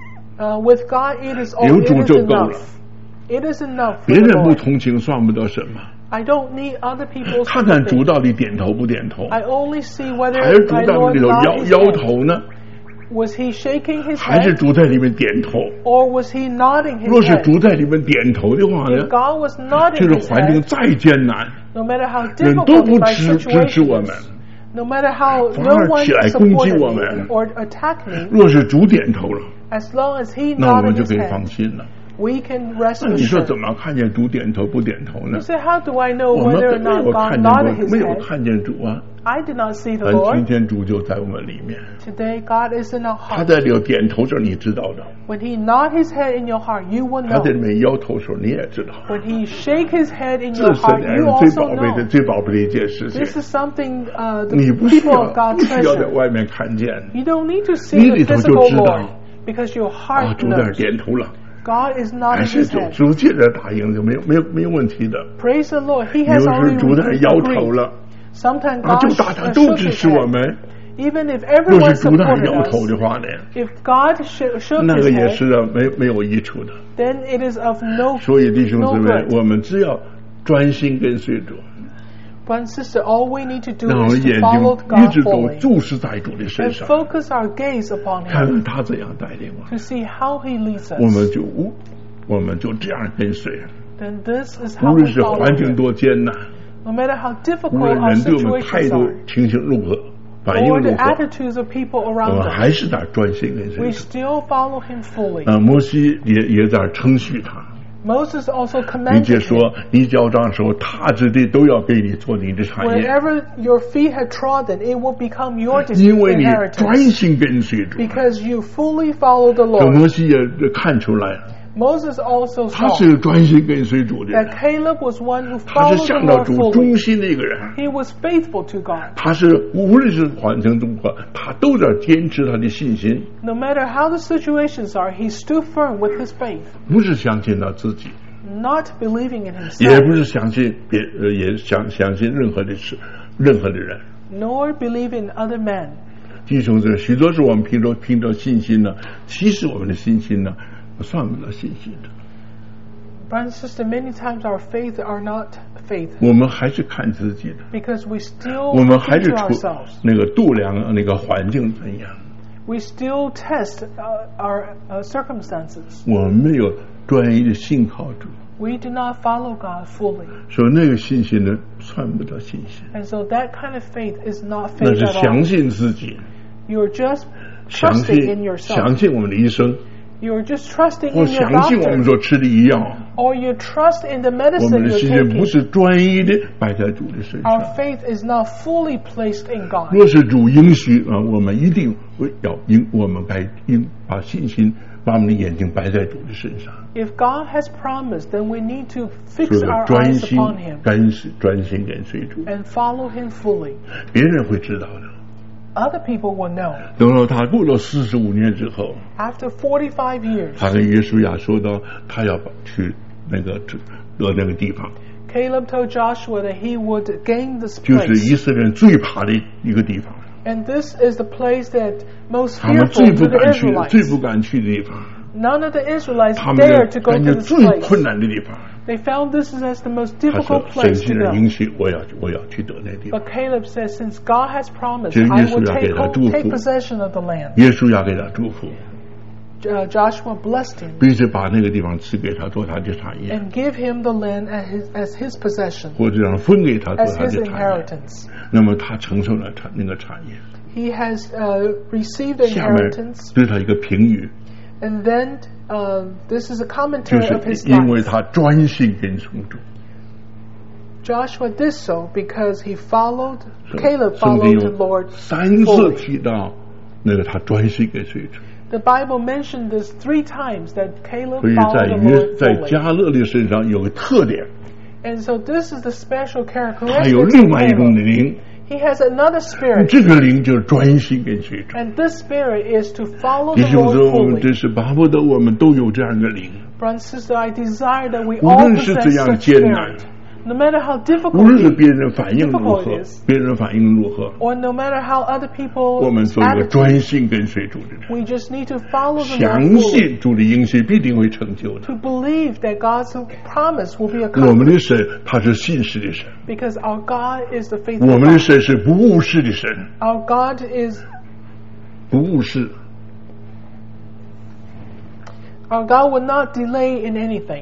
With God, it is 有主就够了。 enough. It is enough for 别 the 人不 Lord. 同情算不得什么， I don't need other people's 看看主 sympathy. 到底点头不点头， I only see whether 还是主 my 在 Lord 里头 nod his 摇 head. 头呢， Was he shaking his 还是 head 主在里面点头？ or was he nodding his 若是 head? 主在里面点头的话呢 If，God was 就 nodding 是 his 环境 head, 再艰难， no matter how 人都 difficult 不 my 支持 situation 我们。 is, no matter how 反 no 而 one 起来攻击 supported 我 me 们。 or attacked me, 若是主点头了， as long as he 那我们 nodded 就 his 可以放 head, 心了。 we can rest 那你说 assured. 怎么看见主点头不点头呢 You？say, how do I know 我们 whether or 没 not 有 God 看 nodded 见 his 没有 head? 看见主啊！ I did not see the 但今 Lord. 天主就在我们里面， Today, God is in our 他 heart. 在里头点头时候你知道的， When he nod his head in your heart, you will 他 know. 在里面摇头时候你也知道。 When he shake his head in 这 your 是 heart, 人 you 最 also 宝贝的、 know. 最宝贝的一件事情。 This is something 你 the 不需 people 要 of God 不需要在 treasure. 外面看见， You don't need to 你 see 里 the 头就 physical 知道 Lord because your 啊， heart 主在那儿 knows. 点头了， God is 还 nodding 是 his 主 head. 主借着答应就没有问题的。 Praise the Lord. He 有 has 时 already 主在那儿摇头 agreed. 了， Sometimes 啊， God 就大家都 shook 支 his 持我 head. 们。 Even if 若 everyone 是主在那儿 supported 摇头 us, 的话呢， if God shook 那 his 个也 head, 是没有益处的。 then it is of no 所以弟兄姊妹， good. 我们只要专心跟随主， Brother and sister, all we need to do 让我 is 们 to 眼 follow 睛一 God 直都 fully 注视在主的身 and 上， focus our gaze upon 看 Him 看他怎样带领我， to see how He leads 我 us. 们就这样跟随。 Then this is 无 how 论 we 是 follow 环境 Him. 多艰难， No matter how 无 difficult 论 our 人对我们态 situations 度 are, 情形如何， 反应如何， or the attitudes of people 我 around 们 us. 还是在专心跟随 We 主。 still follow him fully. 摩西也在称许他。 Moses also 并且 commanded 说 him, 你脚掌的时候，他之地都要给你做你的产业， wherever your feet have trodden, it will become your 因为你专 inheritance. 心跟随主。 Because you fully follow the 这 Lord. 摩西也看出来， Moses also 他 saw 是专心跟随主的 that 人， Caleb was one who 他是 followed 向 the 到 Lord 主忠 fully. 心的一个人。 He was faithful to God. 他是无论是环境如何，他都在坚持他的信心， No matter how the situations are, he stood firm with his faith, 不是相信他自己， not believing in 也 himself, 不是相信也相信任何的事，任何的人。 nor believe in other men. 弟兄姊妹，许多时候我们凭着信心呢，其实我们的信心呢，算不了信心的。 Brother and sister, many times our faith are not faith 我们还是看自己的， because we still 我们 look 还是 into 处 ourselves. 那个度量那个环境怎样， We still test our circumstances. 我们没有专一的信靠主， We do not follow God fully. 所以那个信心呢，算不到信心， And so that kind of faith is not 那 faith 是 at 相 all. 信自己， You're just 相 trusting in 信 yourself. 我们的一生， You're just trusting 或 in your 相信我们 doctor. 所吃的医药， Or you trust in the 我 medicine 们的 you're 信心不 taking. 是专一的摆在主的身 Our 上。 faith is not fully placed in God. 若是主应许啊，我们一定会我们应把信心，把我们的眼睛摆在主的身上， If God has promised, then we need to 所 fix 以 our 专 eyes 心 upon Him 专心跟随主， and follow Him fully. 别人会知道的。 Other people will know. 等到他过了45年之后， After 45 years, 他跟约书亚说到，他要去那个地方， Caleb told Joshua that he would gain this 就是 place. 以色列人最怕的一个地方， And this is the place that most 他们 fearful 最不 to the 敢去、最 Israelites. 不敢去的地方， None of the Israelites 他们 dared to go 感 to 觉 this 最困 place. 难的地方。 They found this is as the most 他说 difficult：“ 神 place 既 to 然 go. 允许，我要去得那地方。 But Caleb says, since God has promised, 这 I 耶稣 will 要给他祝福。 take possession of the land. ” 耶稣要给他祝福， Joshua blessed him 并且把那个地方赐给他做他的产业， and give him the land as his possession, 或者让分给他做 as 他 his 的产业。 inheritance. 那么他承受了那个产业。 He has received the 下面 inheritance. 对他一个评语， And then this is a 就 commentary of 是 his 因为 life. 他专心跟从主。 Joshua did so because Caleb 圣经 followed the 有 Lord 3次 fully. 提到那个他专心跟随主， The Bible mentioned this 3 times that Caleb 所以 followed the Lord 在 fully. 加勒的身上有个特点， And so this is the special 他 characteristic 有 of 另外一种 Caleb. 的灵， He has another spirit, 这个灵就是专心跟随主。 and this spirit is to follow 弟 the 兄 Lord 姊妹，我们 fully. 真是巴不得我们都有这样一个灵， Brother and sister, I desire that we 无 all 论是 possess 怎样 such 艰难， spirit. No matter how 无 difficult 论是 it 别人反应如 difficult 何 it is, 别人反应如何， or no matter how other 我 people 们做一个 attitude, 专心跟随主的人， we just need to follow the 相 Lord fully, 信主的应许必定会成就的。 to believe that God's promise will be 我们 accomplished, 的神他是信实的神， because our God is the 我 faithful 们的 God. 神是不误事的神， Our God is 不误事。 our God will not delay in anything.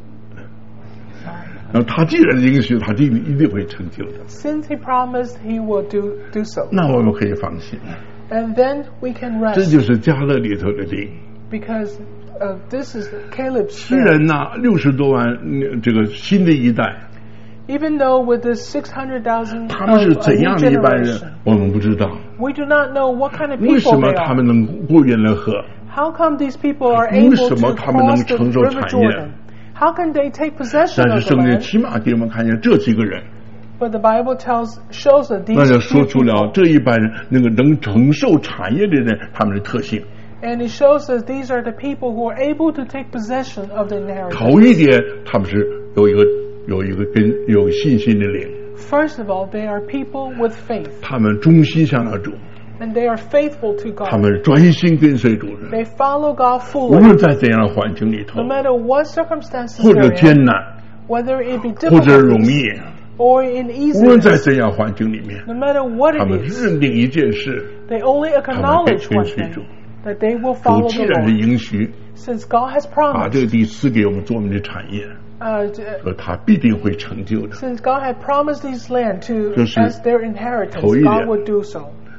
然后他既然应许，他一定会成就的。 Since He promised, He will do so. 那我们可以放心， And then we can 这 rest 就是加勒里头的灵。 because this is Caleb's 虽 spirit. 然呢，60多万这个新的一代， Even though with this 600,000 他们是 of a 怎 new 样的一般人 generation, 我们不知道。 we do not know what kind of 为什 people 么 they 他们 are. 能过约旦河？ How come these people are 为 able 什么 to 他们能 cross the 承受 River 产业？ Jordan? How can they take possession 但 of 是 the 圣经 land? 起码给我们看见这几个人， But the Bible shows that 那 these 就 few 说出了 people, 这一般人那个能承受产业的人他们的特性。 and it shows that these are the people who are able to take possession of the inheritance. 头一点，他们是有信心的灵， First of all, they are people with faith, 他们忠心向了主， and they are faithful to 他 God. 们专心跟随主人。 They follow God 无 fully, 论在怎样的环境里头 no，matter what circumstances 或者 they're 艰 in, 难， whether it be 或者容 difficult 易， or in 无论在 easiness, 怎样环境里面， no matter what 他 it 们 is, 认定一件事： they only 他们 acknowledge 跟 one 随主。 thing, that they will 主 follow 既 the 然是 Lord. 应许 Since God has 把 promised, 这个地赐给我们做我们的产业， 所以他必定会成就的。 since God had promised this land to 这是 as their inheritance, 头一点。 God would do so.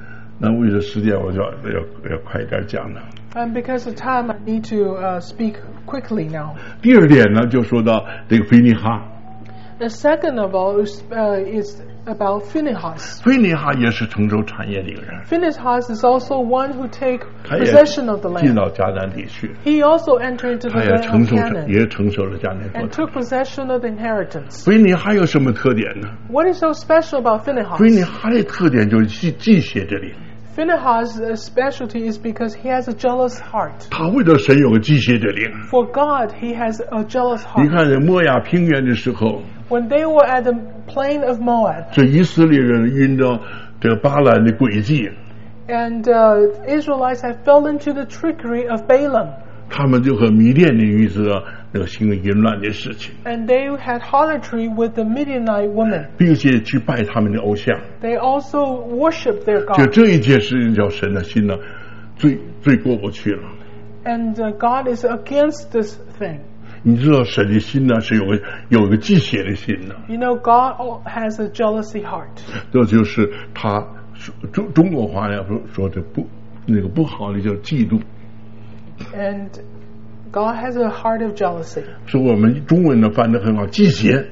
那为了时间，我就要快点讲了。 And because of time, I need to speak quickly now. 第二点呢，就说到这个菲尼哈。 The second of all is about Phinehas. 菲尼哈也是承受产业的一个人。 Phinehas is also one who take possession of the land. 进到迦南地区。 He also entered into the land of Canaan. 也承受了迦南国。 And took possession of the inheritance. 菲尼哈有什么特点呢 ？What is so special about Phinehas? 菲尼哈的特点就是忌邪之灵。 Phinehas' specialty is because he has a jealous heart. 他为了神有个忌邪之灵。 For God, he has a jealous heart. 你看在摩亚平原的时候。 When they were at the plain of Moab, 这以色列人因着这个巴兰的诡计 and Israelites had fell into the trickery of Balaam. 他们就和米甸的女子那个行淫乱的事情 And they had harlotry with the Midianite woman. 并且去拜他们的偶像 They also worshiped their god. 就这一件事情叫神的心呢最过不去了 And God is against this thing. 你知道神的心呢是有个忌邪的心呢 You know, God has a jealousy heart. 这就是他中国话呀说的不好的叫嫉妒 And God has a heart of jealousy. 说我们中文呢翻得很好忌邪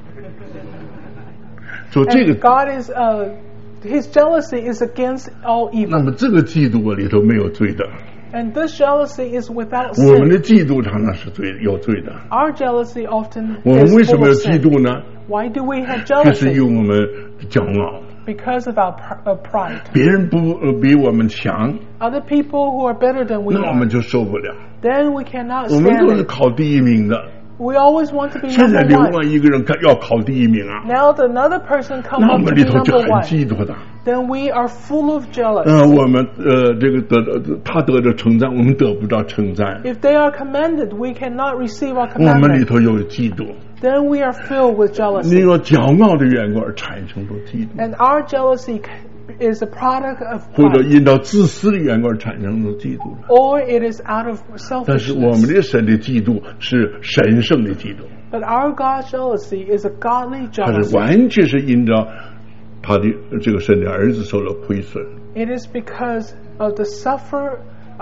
说这个 God is His jealousy is against all evil. 那么这个嫉妒里头没有罪的 And this jealousy is without sin. 我们的嫉妒常常是有罪的 Our jealousy often 我们为 is 什 full 么要 of 嫉 sin. 妒呢 Why do we have 这是 jealousy? 因为我们骄傲 Because of our pride. 别人比我们强 Other people who are better than we 那我们 are, 就受不了 then we cannot 我们都 stand 是 it. 考第一名的 We always want to be 现在 number 另 one. 外一个人要考第一名啊 Now another person come 那我 up 们 to 里 be 头就 number 很 one. 嫉妒的 Then we are full of jealousy. 我们这个他得着称赞我们得不到称赞 If they are commended, we cannot receive our 我们里 commandment. 头有嫉妒 Then we are filled with 你 jealousy. 有骄傲的缘故而产生的嫉妒 And our jealousy is a product of 或者 pride. 因到自私的缘故而产生的嫉妒 Or it is out of 但是我们 selfishness. 的神的嫉妒是神圣的嫉妒 But our God's jealousy is a godly 它是 jealousy. 完全是因着他的这个神的儿子受了亏损 It is because of the suffer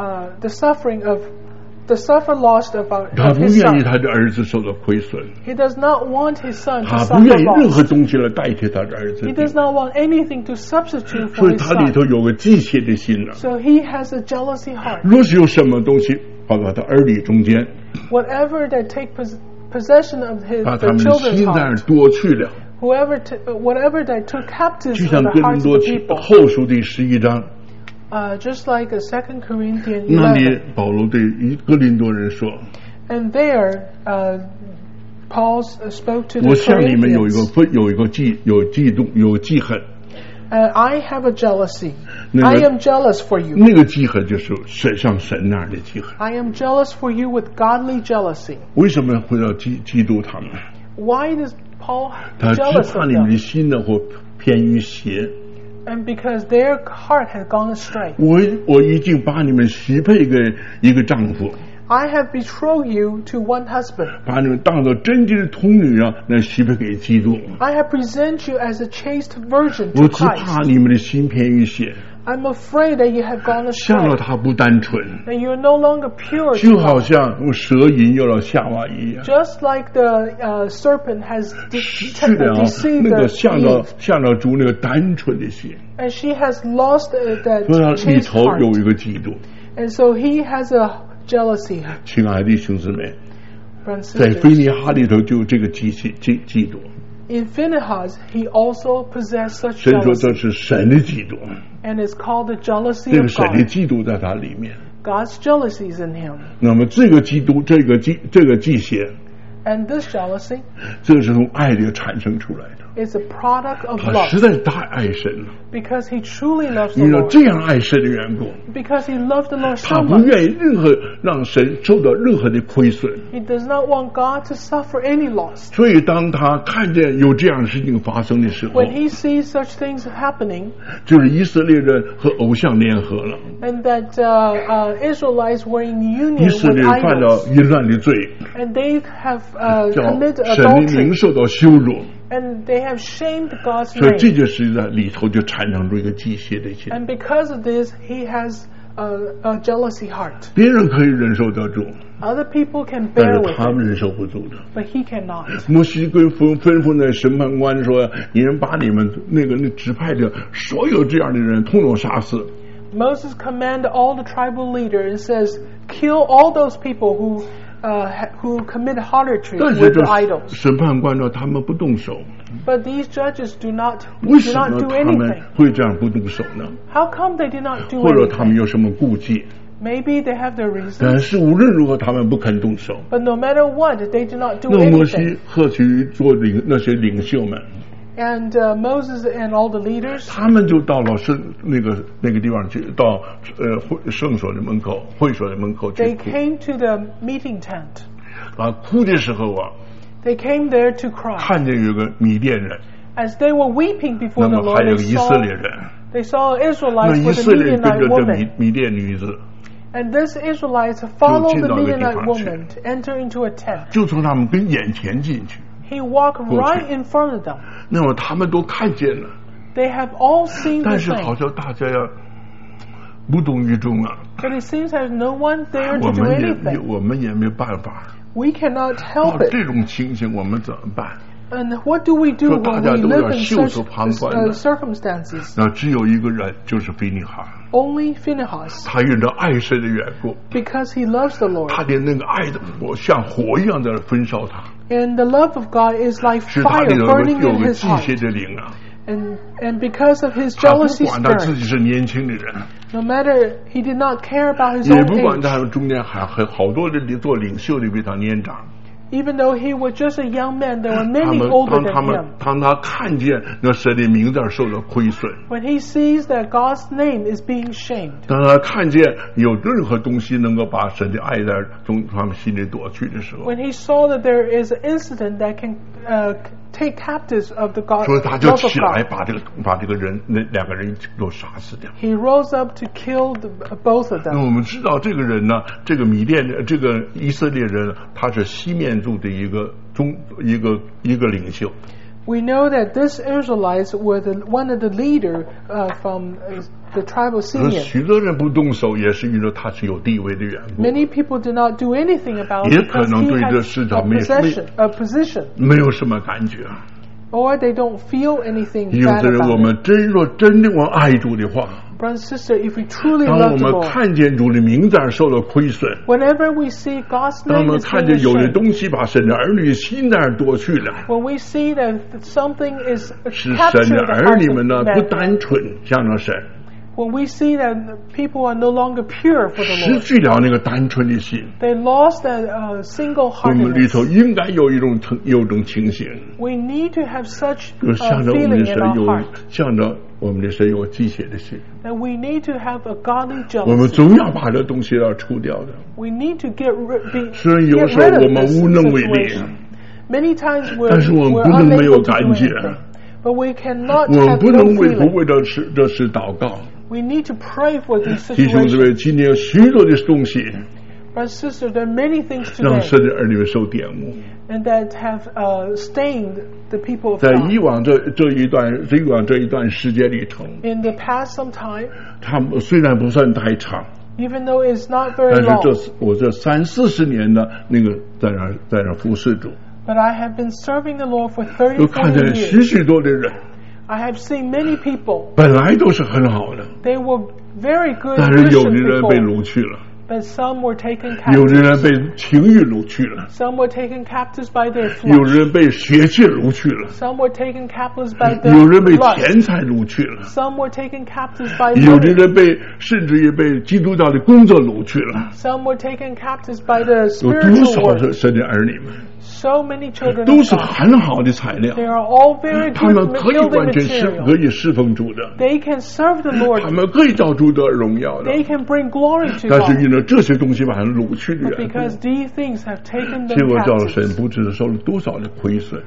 loss of 他不 his 愿意 son. 他的儿子受了亏损 He does not want his son to 他不 suffer 愿意任 loss. 何东西来代替他的儿子 He does not want anything to substitute 所 for 以 his 他里头 son. 有个忌邪的心了 So he has a jealousy heart. 若是有什么东西放到他儿女中间 Whatever that take possession of 把他 the 们的 children's 心在那儿 heart, 夺去了 whatever that took 就 captive 像 of 哥 the 林 hearts 多 of the people. 后书第11章 Just like 2 Corinthians 那里 11. 保罗对哥林多人说 And there, Paul spoke to 我 the 向你们有一 Corinthians. 个嫉妒有记恨 I have a jealousy. 那个 I am jealous for you. 那个记恨就是像神那样的记恨 I am jealous for you with godly jealousy. 为什么会要嫉妒他们 Why does Paul 他只 jealous 怕 of 你们的 them? 心呢或偏于邪 And because their heart has gone astray. 我已经把你们许配给一个丈夫 I have betrothed you to one husband. 把你们当作真正的童女啊来许配给基督 I have presented you as a chaste virgin 我 to 只怕 Christ. 你们的心偏于邪 I'm afraid that you have gone 向 astray. 了他不单纯 That you are no longer pure 就 to 好 God. 像用蛇引诱了夏娃一样 Just like the serpent has 是的啊 deceived 那个 the 向着主那个单纯的心 and she has lost 所以他 that 里 chaste 头有 heart. 一个嫉妒 And so he has a jealousy. 亲爱的弟兄姊妹 Brothers and 在菲 sisters. 尼哈里头就有这个嫉妒 In Phinehas, he also possessed such 所以说 jealousy. 这是神的嫉妒 And it's called the jealousy 这个 of 神的 God. 嫉妒在他里面 God's jealousy is in him. 那么这个嫉妒这个忌邪 And this jealousy 这个是从爱里产生出来的 is a product of 他 love. 实在太爱神了 Because he truly loves the 因为 Lord. 这样爱神的缘故 Because he loved the Lord 他 so 不 much. 愿意让神受到任何的亏损 He does not want God to suffer any loss. 所以当他看见有这样的事情发生的时候 When he sees such things happening, 就是以色列人和偶像联合了 and that Israelites were in 以 union 色 with 列犯了 idols, 淫乱的罪 and they have 叫 committed 神的名 adultery, 受到羞辱 And they have shamed God's 所以这件事情在里头就产生出一个忌邪的心。 And because of this, he has a jealousy heart. 别人可以忍受得住， Other people can 但 bear 是 with 他们 it, 忍受不住的。 but he cannot. 摩西吩咐那审判官说：“你们把你们那指派的所有这样的人统统杀死。” Moses commanded all the tribal leaders and says, kill all those people who commit harlotry 但是 with 这 the idols. 审判官呢，他们不动手。 But these judges do not 为什么 do 他们 anything. 会这样不动手呢？ How come they did not do 或者他们 anything? 有什么顾忌？ Maybe they have their reasons. 但是无论如何，他们不肯动手。 But no matter what, they did not do 那摩 anything. 西何去做那些领袖们？ And Moses and all the leaders, 他们就到了那个地方去，到圣所的门口、会所的门口去 they 哭。 came to the meeting tent. 哭的时候啊， They came there to cry. 看见有个米甸人， As they were weeping 那 before the 么还 Lord, 有 they 以色列 saw, 人。 they saw 那 Israelites 以 with 色 a 列跟 Midianite 着这 woman. 米甸女子， And this Israelites followed the 就进到那个地 Midianite 方去。 woman to enter into a tent. 就从他们跟眼前进去。 He walked right in front of them. 那么他们都看见了， They have all seen 但 the 是好 thing. 像大家呀无动于衷啊。 But it seems there's no one there 我 to do 们也 anything. 没办法。 We cannot 到 help it. 这种情形，我们怎么办？ And what do we do 说 when 大家 we 都 live 要 in 袖 such 手旁观的。 circumstances? 那只有一个人，就是腓尼哈， Only Phinehas, 他因着爱神的缘故， because he loves the Lord. 他的那个爱的火像火一样的焚烧他， And the love of God is like 使他 fire 里头 burning 有 in 个 his 忌 heart. 邪的灵啊。 And because of his 他不 jealousy 管他自 spirit, 己是年轻的人， no matter, he did not care about his 也 own 不管 age. 他中间还好多的做领袖的比他年长。 Even though he was just a young man, there were 他 many 们 older 当 than him. 当他看见那神的名字受到亏损， When he sees that God's name is being shamed, 当他看见有任何东西能够把神的爱在从他们心里夺去的时候， when he saw that there is an incident that can take captives of the God, 所以他 love 就 of 起来 God, 把这个人那两个人都杀死掉。 he rose up to kill both of 那 them. 我们知道这个人呢，这个米甸的这个以色列人，他是西面族的一个领袖。 We know that this Israelites were one of the leader from the tribe of 可是 Simeon. 许多人不动手，也是因为他是有地位的缘故， Many people did not do anything about it 也可 because 能 he 对这 had 市长 a position, 没有什么感觉。 or they don't feel anything 有 bad 的人，我 about it. 们真的我爱主的话， Brother and sister, if we truly 当 love 我 the 们 Lord, 看见主的名字受到亏损， whenever we see God's 当我 name 们 is 看 being 见有的 shamed, 东西把神的儿女心在夺去了， when we see that something is 使神 captured 的 the 儿 hearts 女 of 们呢不 men, 单纯向着神， when we see that people are no longer pure for the 失 Lord, 去了那个单纯的心。 they lost that 我们里 single-heartedness. 头应该有一种情形， We need to have such 就向着我们 feeling 的 in 神 our 有 heart, 向着我们的神有忌邪的心， that we need to have a godly 我们 jealousy. 总要把这东西要除掉的。 We need to get 虽然有时候 rid 我 of 们 this 无能为力， situation. Many times 但是我们 we're 不能没有 unable to 感 do 觉， anything. But we cannot 我们 have 不 no 能不 feeling. 为这事祷告。 We need to pray for these 弟兄姊 situations. 妹，今天有许多的东西 But sister, there are many things 让 today 神的儿女受玷污。 and that have stained the people of 在 God. 以往这一段时间里头， In the past some time, 他们虽然不算太长， even though it's not very 但是 long, 我这30-40年的那个在那服侍主， but I have been serving the Lord for 就 30, 看见 40 许 years. 许多的人 I have seen many people, 本来都是很好的， they were very good 但是有的 Christians 人被 before, 掳去了， but some were taken 有的 captive. 人被情欲掳去了， Some were taken captives by their 有的 flesh. 人被血气掳去了， Some were taken captives by 有 their 人被 lust. 钱财掳去了， Some were taken captives by 有的 money. 人甚至也被基督教的工作掳去了。 Some were taken captives by the 有多 spiritual 少 work. 是神的儿女们， So many children 都 of 是 God. 很好的材料， They are all very 他 good 们可以 building 完全可 material. 以侍奉主的， They can serve the 他 Lord. 们可以照主得荣耀的。 They can bring glory to 但是 God. 因为这些东西把它掳去的 But 缘 because 故， these things have taken 结 them 果叫了神 captives, 不知道受了多少的亏损。 and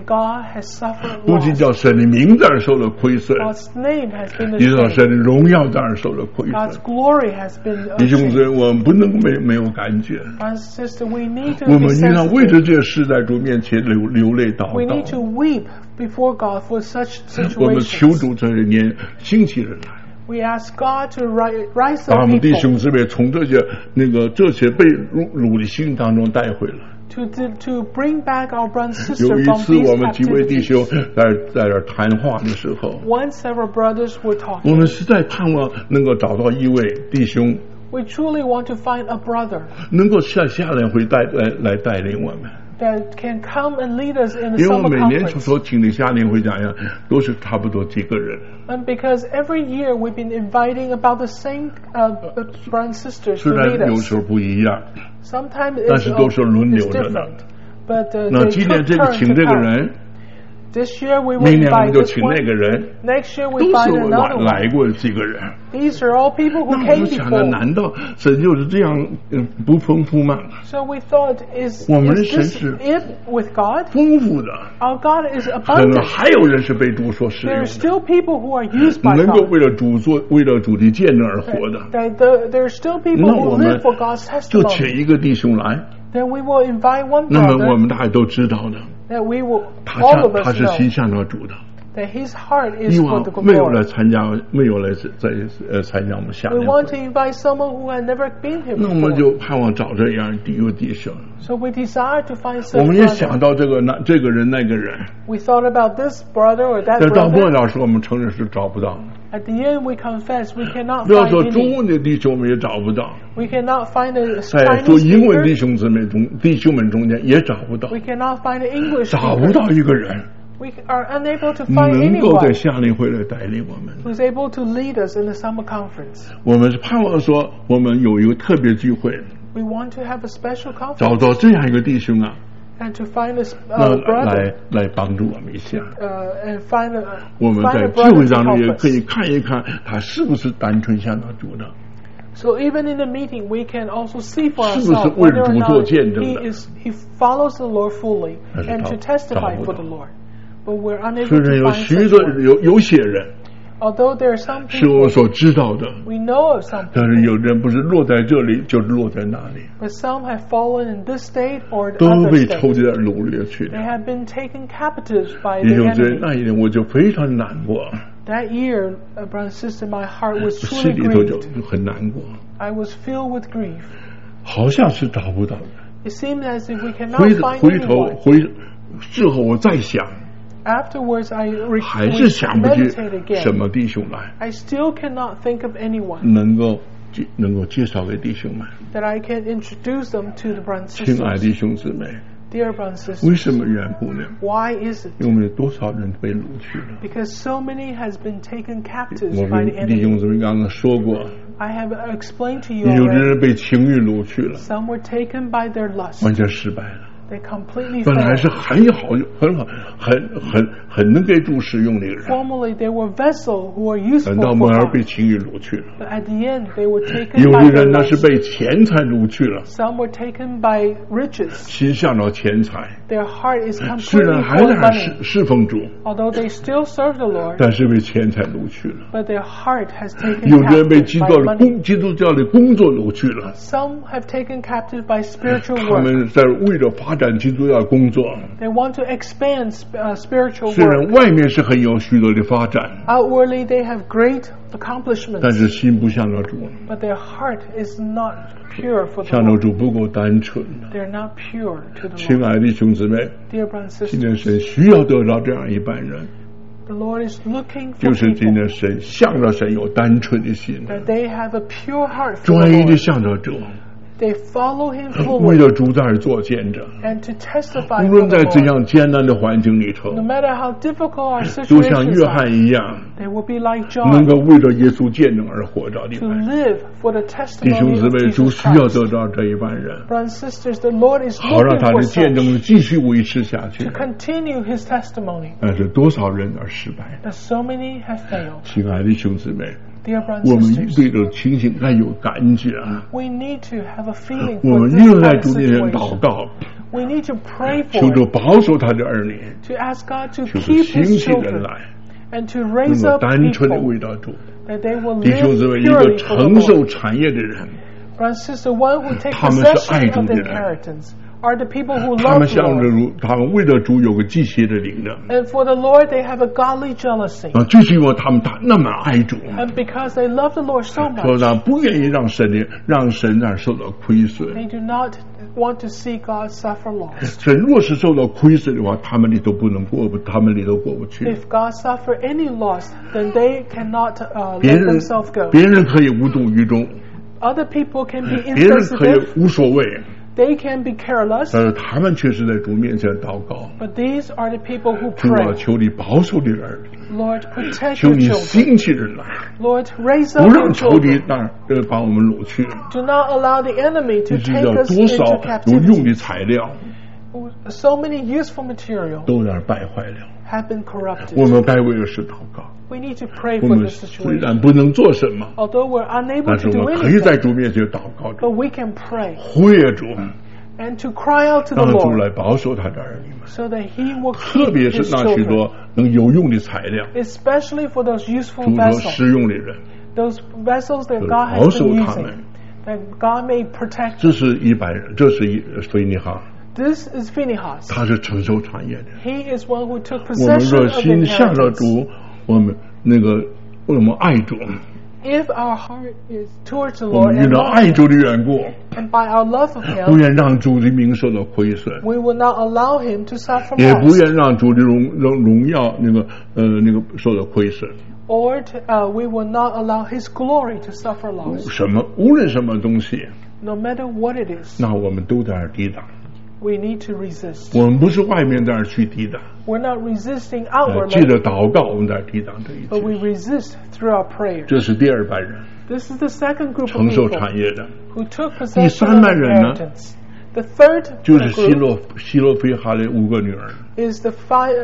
God has suffered 不仅叫神的名字而受了亏损， God's name has been 也叫 ashamed. 神的荣耀而受了亏 God's 损。 glory has been 弟兄姊 ashamed. 妹，我们不能没有感觉， Brothers and sisters, we need to 我 be 们应当为 sensitive. 着这个世代主面前流泪祷 We need to 告。 weep before God for such 我们求 situations. 主这一年兴起人来， We ask God to rise 把我 up 们弟 people 兄姊妹从这些被掳的心当中带回来。 to bring back our brothers and 有 sisters 一 from 次， these 我们几位弟 captivities. 兄在这谈话的时候， Once several brothers were 我 talking. 们实在盼望能够找到一位弟兄， We truly want to find a brother 能够下来会来带领我们。 that can come and lead us in the 因为我 summer 每年 conference. 所请的夏令会讲呀，都是差不多几个人。 And because every year we've been inviting about the same brothers and sisters 虽 to 然 lead 有 us. 时候不一样， Sometimes 但 it's 是都是轮流 it's 着的。 different. But 那 they 今年 took 这个 turn 请 to 这个 come. 人， This year we will 明年我们 invite 就 this 请那 one. 个人， Next year we 都 invite 是 another 来 one. 过的几个人。 These are all people who 那我 came 们想着， before. 难道神就是这样不丰富吗？ So we thought, is 我们的 this 神是 it with God? 丰富的， Our God is 可能 abundant. 还有人是被主所使 There 用 are 的， still people who are used by 能够 God. 为了主的见证而活的。 There are still people 那 who 我们 live for God's 就 testimony. 请一个弟兄来， Then we will invite one 那么我 brother 们大家都知道的， that we will 他 all of 他 us 是心 know 向着主的。 that his heart is 以 for 往 the 没有来 glory. 参加，没有来参加我们夏 We 令 want to 会， invite someone who had never been here 那我们 before. 就盼望找这样一个弟兄。 So we desire to find 我 such 们也想 brother. 到这个人那个人， We thought about this brother or that 但到末 brother. 了时候，我们承认是找不到。 At the end, we confess we cannot 不要 find 说中 any. 文的弟兄，我们也找不到； We cannot find a 在说 Chinese 英文弟 speaker. 兄弟兄们中间也找不到， We cannot find an English 找不 speaker. 到一个人 We are unable to find 能够在 anyone 夏令会来带领我们。 who's able to lead us in the summer conference. 我们是盼望说，我们有一个特别聚会， We want to have a special 找 conference 到这样一个弟兄啊， and to find a 那 brother 来帮助我们一下。 and find 我们 a 在 brother 聚会 to 当中也 help 可以 us. 看一看他是不是单纯向着主的。 So even in the meeting, we can also see for 是不是 ourselves 为 whether or 主做 not 见证的？ he follows the Lord fully 但是 and 找 to testify 找不 for 到 the Lord. But we're unable 虽然 to 有 find 许 such 多 one. 有些人 Although there are some 是我们 people 所知道的， we know of some 但是 people, 有人不是落在这里，就是落在那里， but some have fallen in this state or 都 other 被仇 state. 敌掳掠去 They 了。 have been taken captives by 弟 the 兄姊妹， enemy. 那一年我就非常难过， That year, brother and sister, my heart was 心 truly 里头就 grieved. 很难过， I was filled with grief. 好像是找不到的。 It seemed as if we 回 cannot find 回头 anyone. 事后我再想， Afterwards, I 还是想不 meditate 起什 again. 么弟兄来 I still cannot think of anyone 能够介绍给弟兄们。 that I can introduce them to the brothers and 亲爱 sisters. 弟兄姊妹， Dear brothers and 为什 sisters, 么缘故呢？ why is it? 因为我们有多少人被掳去了？ Because so many has been taken captives 我 by 们 the 弟兄 enemy. 姊妹刚刚说过， I have explained to you 有的 already. 人被情欲掳去了， Some were taken by their lust. 完全失败了。 They completely 本来是 failed. 很好、很好、很能给主使用的一个人， Formerly, they were vessels who were useful 等到 for 末儿 God. 被情欲掳去了。 But at the end, they were taken 有 by 的 their 人呢是 lust. 被钱财掳去了， Some were taken by riches. 心向着钱财， Their heart is 虽 completely 然还 for 在 money. 侍奉主， Although they still serve the Lord, 但是被钱财掳去了。 but their heart has taken 有的人被 captive by money. 基督教的工作掳去了， Some have taken captive by spiritual 他 work. 们在为了发展基督教工作， They want to expand spiritual 虽然 work. 外面是很有许多的发展， Outwardly, they have great 但 accomplishments, 是心不向着主， but their heart is not pure for the 向着 Lord. 主不够单纯。 They're not pure to the 亲 Lord. 爱的弟兄姊妹， Dear brothers and 今天 sisters, 神需要得到这样一般人， the Lord is looking 就 for 是今 people 天神向着神有单纯的心， that they have a pure heart for 专 the 一的 Lord. 向着主， They follow Him 为 fully 了主在而做见证。 and to testify 无 for 论 the 在怎 Lord. 样艰难的环境里头， No matter how difficult our 就像 situations 约翰 are, 一样， they will be like 能 John 够为着耶稣见证而活着的 to 人。 live for the 弟兄 testimony 姊 of 妹，主 Jesus 需要 Christ. 得到这一班人， Brothers and sisters, the Lord is 好让 looking 他 for 的见 such 证继续维持下去 to。continue His testimony. 但是多少人而失败？ That so many have failed. 亲爱的弟兄姊妹， Dear brothers 我 and 们 sisters, 对这个情形该有感觉啊！ we need to have a feeling 我 for 们 this 越来 kind 主 of 的人祷 situation. 告， We need to pray for 求主保守他的儿女， to ask God to 就是 keep 兴 His 起人 children 来， and to 能 raise 够 up 单纯的 people 为到主。 that they will 弟兄 live 姊妹，一个 purely for the 承受 Lord. 产业的人， Brother and sister, one who take 他们是爱 possession 主 of 的 the 人。 inheritance are the people who 他 love 们 the 向着 Lord. 主，他们为了主有个极其的灵的。 And for the Lord, they have a godly jealousy. 就是因为他们那么爱主， And because they love the Lord so 说 much, 他不愿意让神那儿受到亏损。 they do not want to see God suffer loss. 神若是受到亏损的话，他们里头过不去。 If God suffer any loss, then they cannot 别 let 人 themselves go. 别人可以无动于衷， Other people can be 别人可以 insensitive, 无所谓， they can be careless, 但是他们却是在主面前祷告。 but these are the people who 主啊， pray. 求你保守你的儿女， Lord, protect 求 your 你 children. 兴起人来， Lord, raise 不 up 让 your 仇敌 children. 把我们掳去。 Do not allow the enemy 这 to 是 take 要 us 多少 into 有用 captivity. 的材料 So many useful material 都在那儿败坏了。 have been corrupted. 我们该为的是祷告。 We need to pray 我 for 们 this 虽 situation. 然不能做什么， Although we're unable 但 to 是 do 我们可以在 anything, 主面前祷告着， but we can pray 呼吁主， and to cry out to the 让主 Lord 来保守他的儿女们， so that He will 特 keep 别是 His 那许 children, 多能有用的材料， especially for those useful 主所 vessels, 使用的人， those vessels that 就 God 保 has 守 been 他们。 using, that God may protect. 这是100人，这是菲尼哈， This is Phinehas. 他是承受产业的。 He is one who took 我们 possession 若 of the 心向着 inheritance. 主，我们爱主， If our heart is towards the 我们 Lord 因 and 着 love 爱 Him, 主的缘故， and by our love of 不 Him, 愿让主的名受到亏损。 we will not allow Him to suffer 也不 loss, 愿让主的荣耀受到亏损。 or we will not allow His glory to suffer loss. 无论什么东西， No matter what it is, 那我们都在那儿抵挡。 we need to resist. 我们不是外面在那儿去抵挡， We're not resisting 记 outwardly, 得祷告，我们在抵挡这一 but 切。 we resist through our prayer. 这是第2班人， This is the second group 承 of 受 people 产业的， who took 第 possession 3 of 班人呢， inheritance. The third 就是希 group 洛非哈的5个女儿。 is the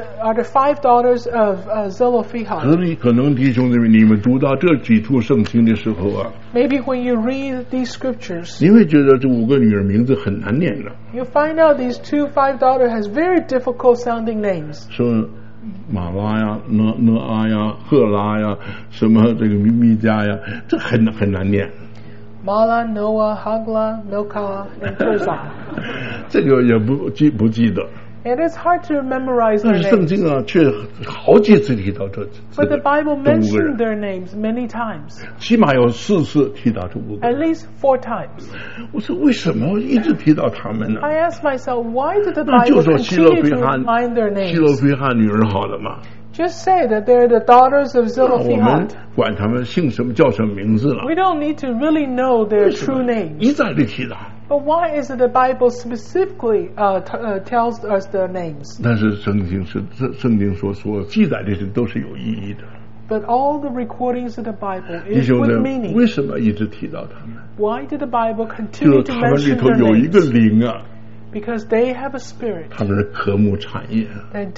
five daughters of Zelophehad. 可能弟兄姊妹，你们读到这几处圣经的时候啊， Maybe when you read these scriptures, 你会觉得这5个女儿名字很难念的， you find out these five daughters has very difficult sounding names. 说马拉呀、挪阿呀、赫拉呀，什么这个米迦呀，这很难念。 Mala, Noah, Hagla, Milcah, and Tirzah. 这个也不记得。 And it's hard to memorize 但 their 是圣 names. 经啊，却好几次提到这 But the Bible 5个 mentioned 人， their names many times, 起码有4次提到这5个 at 人。 least 4 times. 我说为什么一直提到他们呢？ I asked myself, why did the 那就 Bible 说希洛 continue 非 to 哈 remind their 希洛 names? 非哈女儿好了嘛？ Just say that they're the daughters of 那我们 Zelophehad. 管他们姓什么叫什么名字了？ We don't need to really know their 为什么 true names. 一再的提到。 But why is it the Bible specifically tells us their names? 但是圣经所记载的都是有意义的。 But all the recordings of the Bible 弟 is 兄 with 们， meaning. 为什么一直提到他们？ Why did the Bible 就 continue 是 to 他们里 mention 头 their 有一个 names? 灵啊， Because they have a spirit 他们是渴慕产业。 that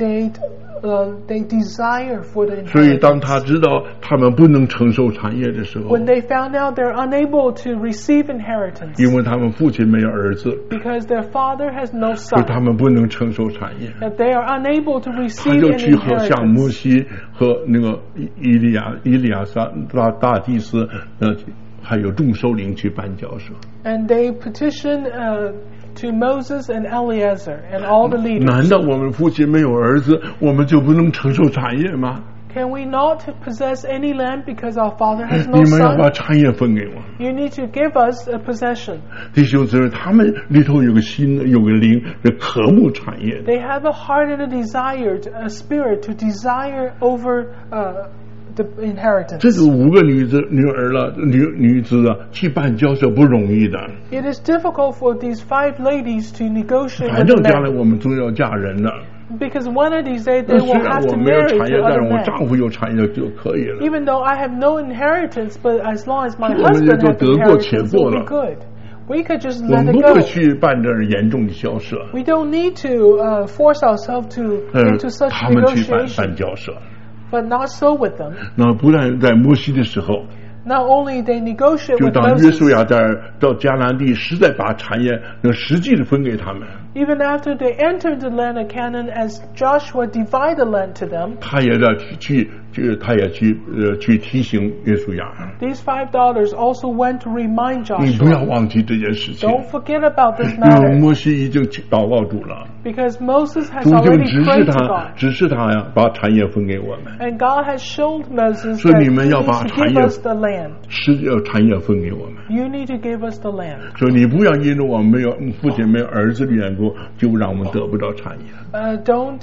they desire for the 所以当他 inheritance. 知道他们不能承受产业的时候， When they found out they're unable to receive inheritance 因为他们父亲没有儿子， because their father has no 所以 son, 他们不能承受产业。 that they are unable to 他 receive 就 an 去和像摩 inheritance. 西和那个以利亚撒大祭司，还有众首领去办交涉。 And they petitioned to Moses and Eleazar and all the leaders. 难道我们父亲没有儿子，我们就不能承受产业吗？ Can we not possess any land because our father has 你 no 们要把 son? 产业分给我。 You need to give us a possession. 弟兄姊妹，他们里头有个心，有个灵，是渴慕产业的。 They have a heart and a desire, a spirit to desire over the 这 inheritance. 个5个女子啊，去办交涉不容易的。 It is difficult for these 5 ladies to negotiate 反 with 正 the 将来 men 我们总要嫁人的。 because one of these days 那 they 虽 will 然 have 我 to 没有 marry 产业， to 但是 other 我 men. 丈夫有产业就可以了。 Even though I have no inheritance, but as long as my 我们 husband 就 has 得过且 inheritance, 过 it'll 了。 be good. We could just 我 let 们 it 不会 go. 去办这严重的交涉。 We don't need to force ourselves into such 他们去办 negotiation, 交涉。 but not so with them. 那不但在摩西的时候， Not only they negotiate 就 with 当 Moses, 约书亚到迦南地，实在把产业能实际的分给他们。 even after they entered the land of Canaan, as Joshua divided the land to them, 他也去提醒约书亚。 these 5 daughters also went to remind 你不要 Joshua. 忘记这件事情。 Don't forget about this 因为 matter, 摩西已经祷告主了， because Moses has 主就 already 指示 prayed to 他 God. 呀，把产业分给我们， And God has showed Moses 所以 that 你 He 们要 needs 把 to 产 give 业 us the land. 产业分给我们。 You need to give us the land. 所以你不要因为我们没有父亲没有儿子的缘故，就让我们得不到产业。 Don't,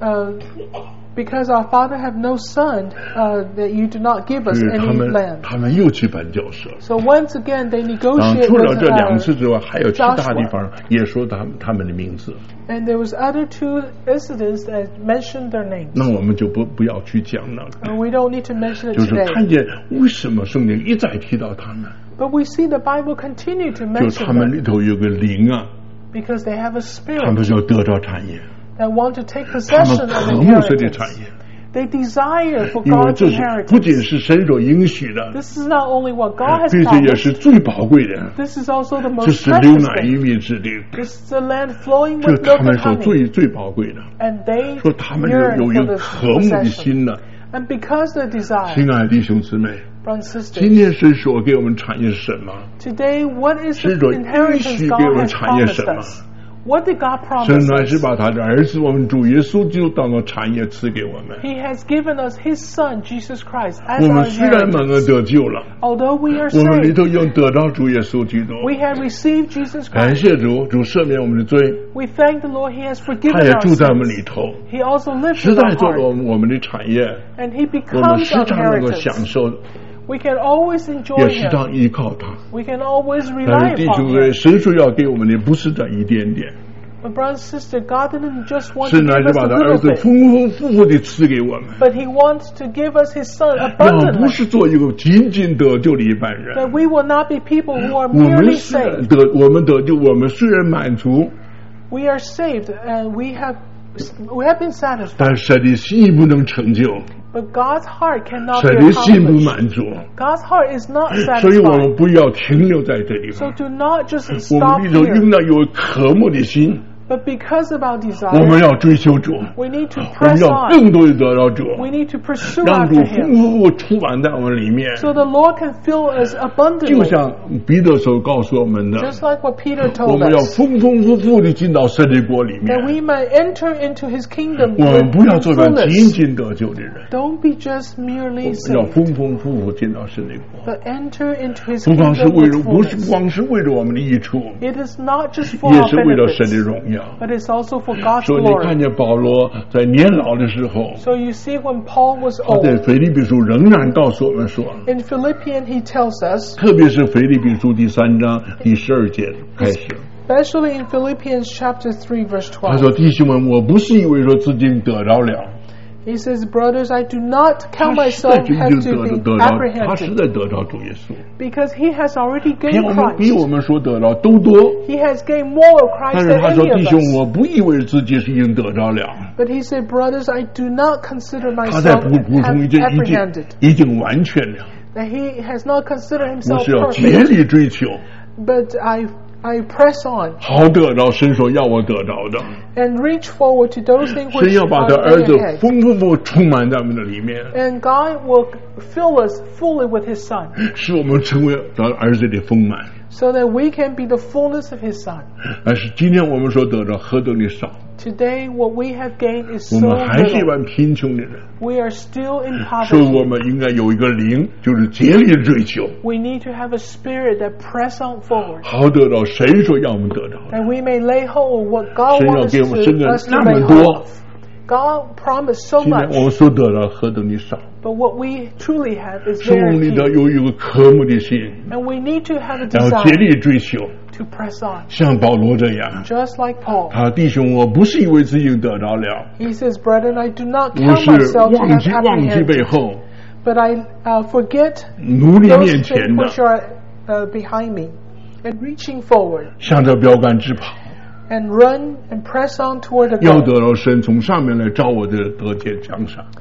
because our father have no son, that you do not give us 是 any land. 他们又去搬交涉。 So once again, they 当 negotiate 除了 with 这2次之外，还有其他 Joshua. 地方也说他们的名字。 And there was other 2 incidents that mentioned their names. 那我们就不要去讲了。 And we don't need to mention it 就是 today. 看见为什么圣经一再提到他们， But we see the Bible continue to 就 mention 他们 them 里头有个灵啊， because they have a 他 spirit 们要得到产业， that want to take 他们 possession of 渴慕神的 inheritance. 产业。 They desire for 因为 God's 这是不仅 inheritance. 是神所应许的， This is not only what God has 并且也 promised, 是最宝贵的， this is also the 这 most 是流 precious 奶与 thing. 蜜之地， This is the land flowing 这 with 他 milk 们 and 所 honey. 最宝贵的。 And they 说他们 yearn 有 for 一个 this 渴慕的 possession. 心呢。 And because they desire, 亲爱的弟兄姊妹， brothers and 今 sisters, 天神所给我们产业是什么？ today what is the 神所应 inheritance 许 God 给我们 has 产业 promised 什么？ us? What did God 神 promise 乃是 us? 把他的儿子我们主耶稣基督当做产业赐给我们。 He has given us His Son, Jesus Christ, as 我 our 们虽然蒙恩 inheritance. 得救了， Although we are 我们里 saved, 头又得到主耶稣基督。 we have received Jesus 感 Christ. 谢主，主赦免我们的罪， We thank the Lord He has 他 forgiven 也 our 住在我们 sins. 里头， He also lives 实 in 在 our 做了 heart. 我们的产业， And He 我们 becomes 时 our 常能够享 inheritance. 受， We can always enjoy 也时 Him. 常依靠他。 We can always 但 rely 是弟 upon 兄们， Him. 神说要给我们的不是这一点点， But brother and sister, God didn't just want to 神乃 give 是 us 把 a 他儿 little 子 bit, 丰丰富富的赐给我们， but He wants to give us His Son 让不 abundantly. 是做一个仅仅得救的一般人。 That we will not be people who are 我们 merely 虽然 saved. 我们得救，我们虽然满足， We are saved and we have been satisfied. 但神的心不能成就， But God's heart cannot 神 be 的心不 accomplished. 满足， God's heart is not 所以我 satisfied. 们不要停留在这地 So 方。 do not just 我 stop 们里头 here. 应当有渴慕的心， But because of our 我们 desire, 要追求主， we need to 我们 press 要 on. 更多的得到主， We need to pursue 让主 after 丰 Him. 富充满在我们里面。 So the Lord can fill us 就 abundantly. 像彼得所告诉我们的， Just like what Peter 我 told 们要 us. 丰丰富富的进到神的国里 That 面。 we may enter into His kingdom 我们 with 不要做那仅 fullness. 仅得救的人， Don't be just merely 要 saved, 丰丰富富进到神的国。 but enter into His 不光是 kingdom 为了， with 不是 fullness. 光是为了我们的益处， It is not just for 也 our 是为了神的 benefits, 荣耀。 but it's also for God's 所以你 glory. 看见保罗在年老的时候， So you see, when Paul was 他在 old, 腓立比书仍然告诉我们说， in Philippians he tells us, 特别是腓立比书第3章第12节开始， especially in Philippians chapter 3, verse 他说：“弟兄们，我不是以为说自己得着了， 12. He says, brothers, I do not 他 count 实在 myself 就已 have 经 to 得 be 着，他实 apprehended, 在得着主耶稣， because he has already 比 gained 我 Christ. 们所得着都多。 He has gained more of 但 Christ 是 than 他说： any 弟 of 兄， us. 我不以为自己是已经得着了。 But he said, brothers, I do not consider 他在 myself 补充 have 已经完全了。 that he has not considered 我 himself 是要竭 perfect, 力追求， but I press on 好得着神所要我得着的。 and reach forward to those things 神 which 要把 are 他儿 way 子 ahead. 丰丰富富充满在我们的里面， And God will fill us fully with His Son, 使我们成为他儿子的丰满。 so that we can be the fullness of His Son. 但是今天我们所得着何等的少， Today, what we have gained is 我 so 们还是一 little. 般贫穷的人， We are still in 所以我 poverty. 们应该有一个灵，就是竭力追求， We need to have a spirit that press on forward, 好得到神所要我们得着的。 that we may lay hold of what God 神要 wants 给我们生的 us to 那 lay 么 hold 多， of. God promised so 今天 much, 我们所得到何等的少， but what we truly have is 使我们 very 里头 few. 有一个渴慕的心， And we need to have a 然后竭 desire 力追求， to press on, 像保罗这样。 just like Paul. 他弟兄，我不是以为自己得着了， He says, brethren, I do not 我 count 是 myself to 忘 have 记背 apprehended, 后， but I forget 努力 those 面前 things 的， which are behind me, and reaching forward, 向着标杆直跑， and run and press on toward the 要 goal, 得到神从上面来照我的得见奖赏。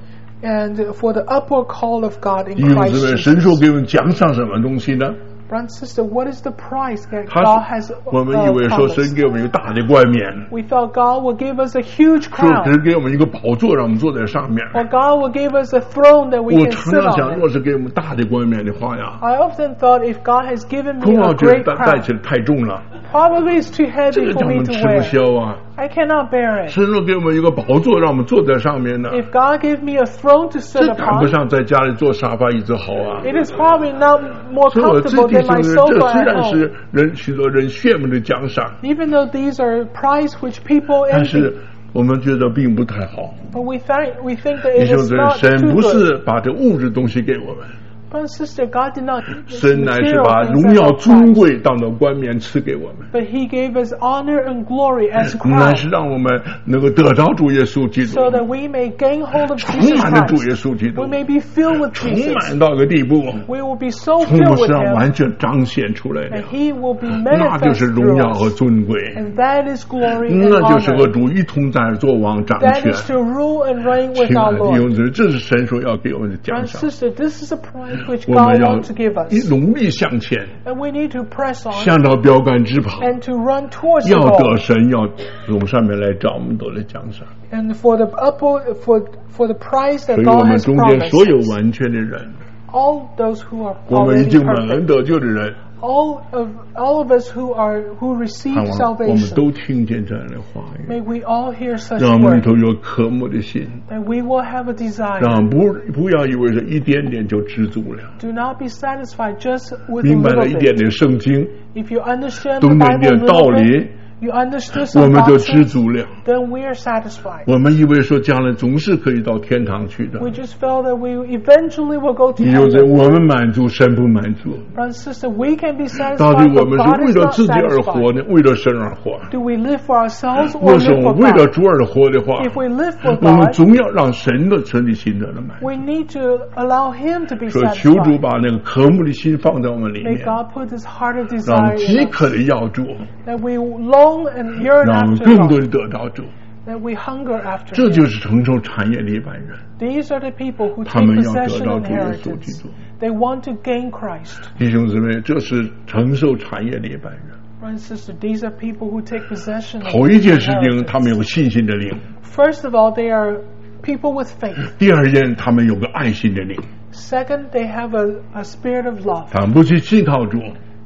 And for the upward call of God in Christ Jesus. 神说给我们奖赏什么东西呢？ Brother and sister, what is the price that God has 我们以为说神给我们一个大的冠冕 We thought God will give us a huge crown. 说神给我们一个宝座让我们坐在上面 Or God will give us a throne that we 我 can 常 sit 常想 on. 若是给我们大的冠冕的话呀 I often thought if God has given me 恐怕 a 觉得 great 带 crown, 起来太重了 probably it's too 这 heavy 个 for 叫我 me 们 to 吃不 wear. 消啊 I cannot bear it. 神若给我们一个宝座让我们坐在上面呢 If God gave me a throne to sit 这谈不 upon, 上在家里坐沙发椅子好啊 it is probably not more 所以我这 comfortable 弟 than my 兄们这 sofa 虽 at 然 home. 是许多人羡慕的奖赏 Even though these are prize which people 但 envy, 是我们觉得并不太好 but we think that 弟 it 兄 is 姊妹 not 神 too 不 good. 是把这物质东西给我们 Brother and sister, God did not give us 神乃是 material 把 things 荣 as 耀 our 尊 prize, 贵当作冠冕赐给我们 but He gave us honor and glory as 乃 crowns, 是让我们能够得着主耶稣基督 so that we may gain hold of 充 Jesus 满了主 Christ. 耶稣基督 We may be filled with 充 Jesus. 满到个地步 We will be so 从 filled 我 with 身上 Him, 完全彰显出来 and 了 He will be 那就 manifest 是荣 through 耀和 us. 尊贵 And that is glory and 那就是和 honor. 主一同在作王掌 That 权 is to rule and reign with 亲爱 our 的弟 Lord. 兄姊妹这是神说要给我们的 Brother 奖 and 赏 sister, this is a prize which 我们 God 要 wants to give us. 努力向前 And we need to press on 向着标杆直跑 and to run towards the 要 goal. 得神要从上面来找我们得了奖赏 And for the upward, for the prize 所 that 以我 God 们 has 中间 promised 所有 us, 完全的人 all those who are 我们已 already 经蒙恩 perfect, 得救的人 all of us who receive 盼望我们 salvation, 都听见这样的话语 may we all hear such 让我们里 words, 头有渴慕的心 that we will have a desire. 让不要以为是一点点就知足了 Do not be satisfied just with a 明白了 little 一点 bit. 点圣经 If you understand the 懂得一 Bible a 点 little 道 bit, 理 you understood 我 some 们就知 doctrine, 足了 then we are satisfied. 我们以为说将来总是可以到天堂去的 We just felt that we eventually will go to 有的 heaven. 我们满足神不满足 Brother and sister, we can be 到底 satisfied, 我 but 们 God 是为 is 了 not 自己而活 satisfied. 呢为了神而活 Do we live for ourselves 若 or 是 live 我 for 为了 God? 主而活的话 If we live for 我们 God, 总要让神的神的心得了满足 we need to allow Him to be 说求主 satisfied. 把那个渴慕的心放在我们里 May 面 God put His heart of 让我们 desire 饥 in 渴 us, 的要主 that we long and yearn 让我们 after 更多 God, 的得到主 that we hunger after 这 Him. 就是承受产业的一般人 These are the people who 他 take 们要得 possession 到 of 主耶稣基 inheritance. 督 They want to gain Christ. 弟兄姊妹这是承受产业的一般人 Brother and sister, these are people who take possession of 头一件事情 inheritance. 他们有信心的灵 First of all, they are people with faith. 第二件他们有个爱心的灵 Second, they have a spirit of love. 他们不仅信靠主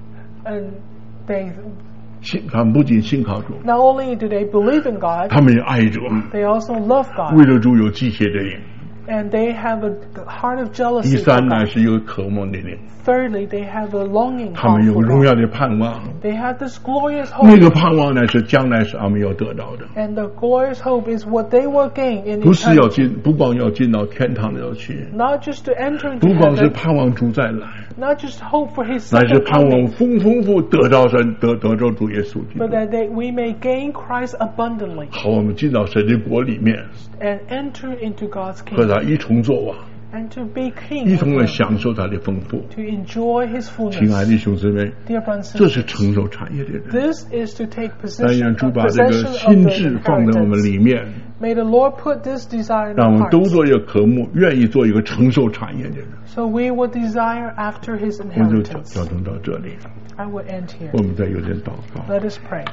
And they 他们不仅信靠主 not only do they believe in God, 他们也爱主 they also love God. 为了主有忌邪的灵 And they have a heart of 第 jealousy for 三呢 God. 是有渴慕的灵 Thirdly, they have a longing 他们 heart 有 for 荣耀 God. 的盼望 They have this glorious 那 hope. 个盼望呢是将来是他们要得到的 And the glorious hope is what they will gain in 不是要 eternity. 不光要进到天堂里头去 Not just to enter into 不光是 heaven, 盼望主再来 not just hope for His 乃是 second 盼望 coming, 丰富得到神得着主耶稣基督 but that we may gain Christ abundantly 好我们进到神的国里面 and enter into God's 和 kingdom 他一同作王 and to be king 一 with 同来 Him, 享受他的丰富 to enjoy His 亲爱 fullness. 的兄姊妹 Dear brothers and 这是 sisters, 承受产业的人 this is to take 但 possession 愿 of 主把这个 the 心智放在我们 inheritance. 里面 May the Lord put this desire in 让 our 我们都 hearts, 做一个渴慕愿意做一个承受产业的人 so we will desire after His 我们就 inheritance. 交通到这里 I will end here. 我们再有点祷告 Let us pray.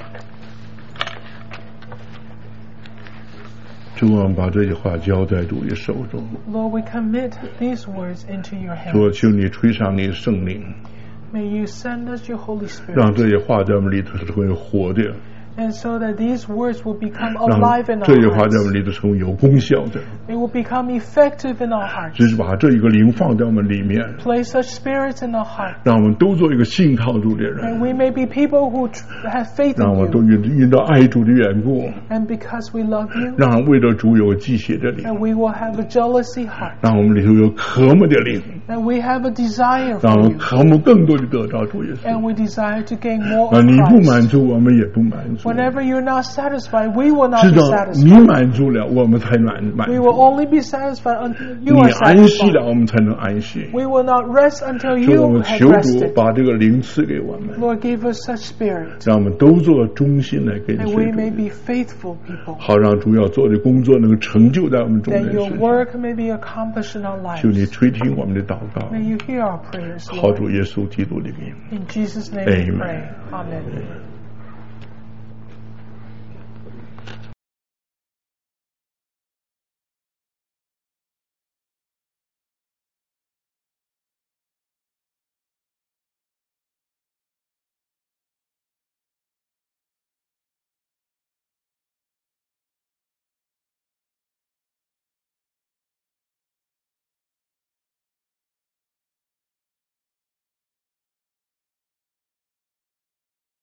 主啊把这些话交在主的手中 Lord, we commit these words into your 主啊 hands. 求你吹上你的圣灵 May you send us your Holy 让 Spirit, 这些话在我们里头成为活的 and so that these words will become 让 alive in 这些 our 话在我 hearts. 们里头成为有功效的 It will become effective in our hearts. 只是把这一个灵放在我们里面 Place such spirits in our heart, 让我们都做一个信靠主的 and 人 we may be people who have faith 让我 in 们都 you. 因着爱主的缘故 And because we love you, 让为了主有忌邪的灵 and we will have a jealousy heart, 让我们里头有渴慕的灵 and we have a desire 让 for 我们 you, 渴慕更多的得到主耶稣 and we desire to gain more 啊 of 你不满 Christ. 足我们也不满足足。 Whenever you're not satisfied, we will not 直 be 到 satisfied. 你满足了，我们才满 We 足。 will only be satisfied until you 你 are 安息 satisfied. 了，我们才能安息。 We will not rest until 所以我 you 们 have 求主 rested. 把这个灵赐给我们， Lord, give us such spirit, 让我们都做忠心来跟 and 随 we may 主， be faithful people, 好让主要做的工作能够成就在我们众 that 人 your 身上。 work may be accomplished in our 求你 lives. 垂听我们的祷告， May you hear our prayers, 好 Lord. 主耶稣基督的名。 In Jesus' name we Amen. pray. Amen.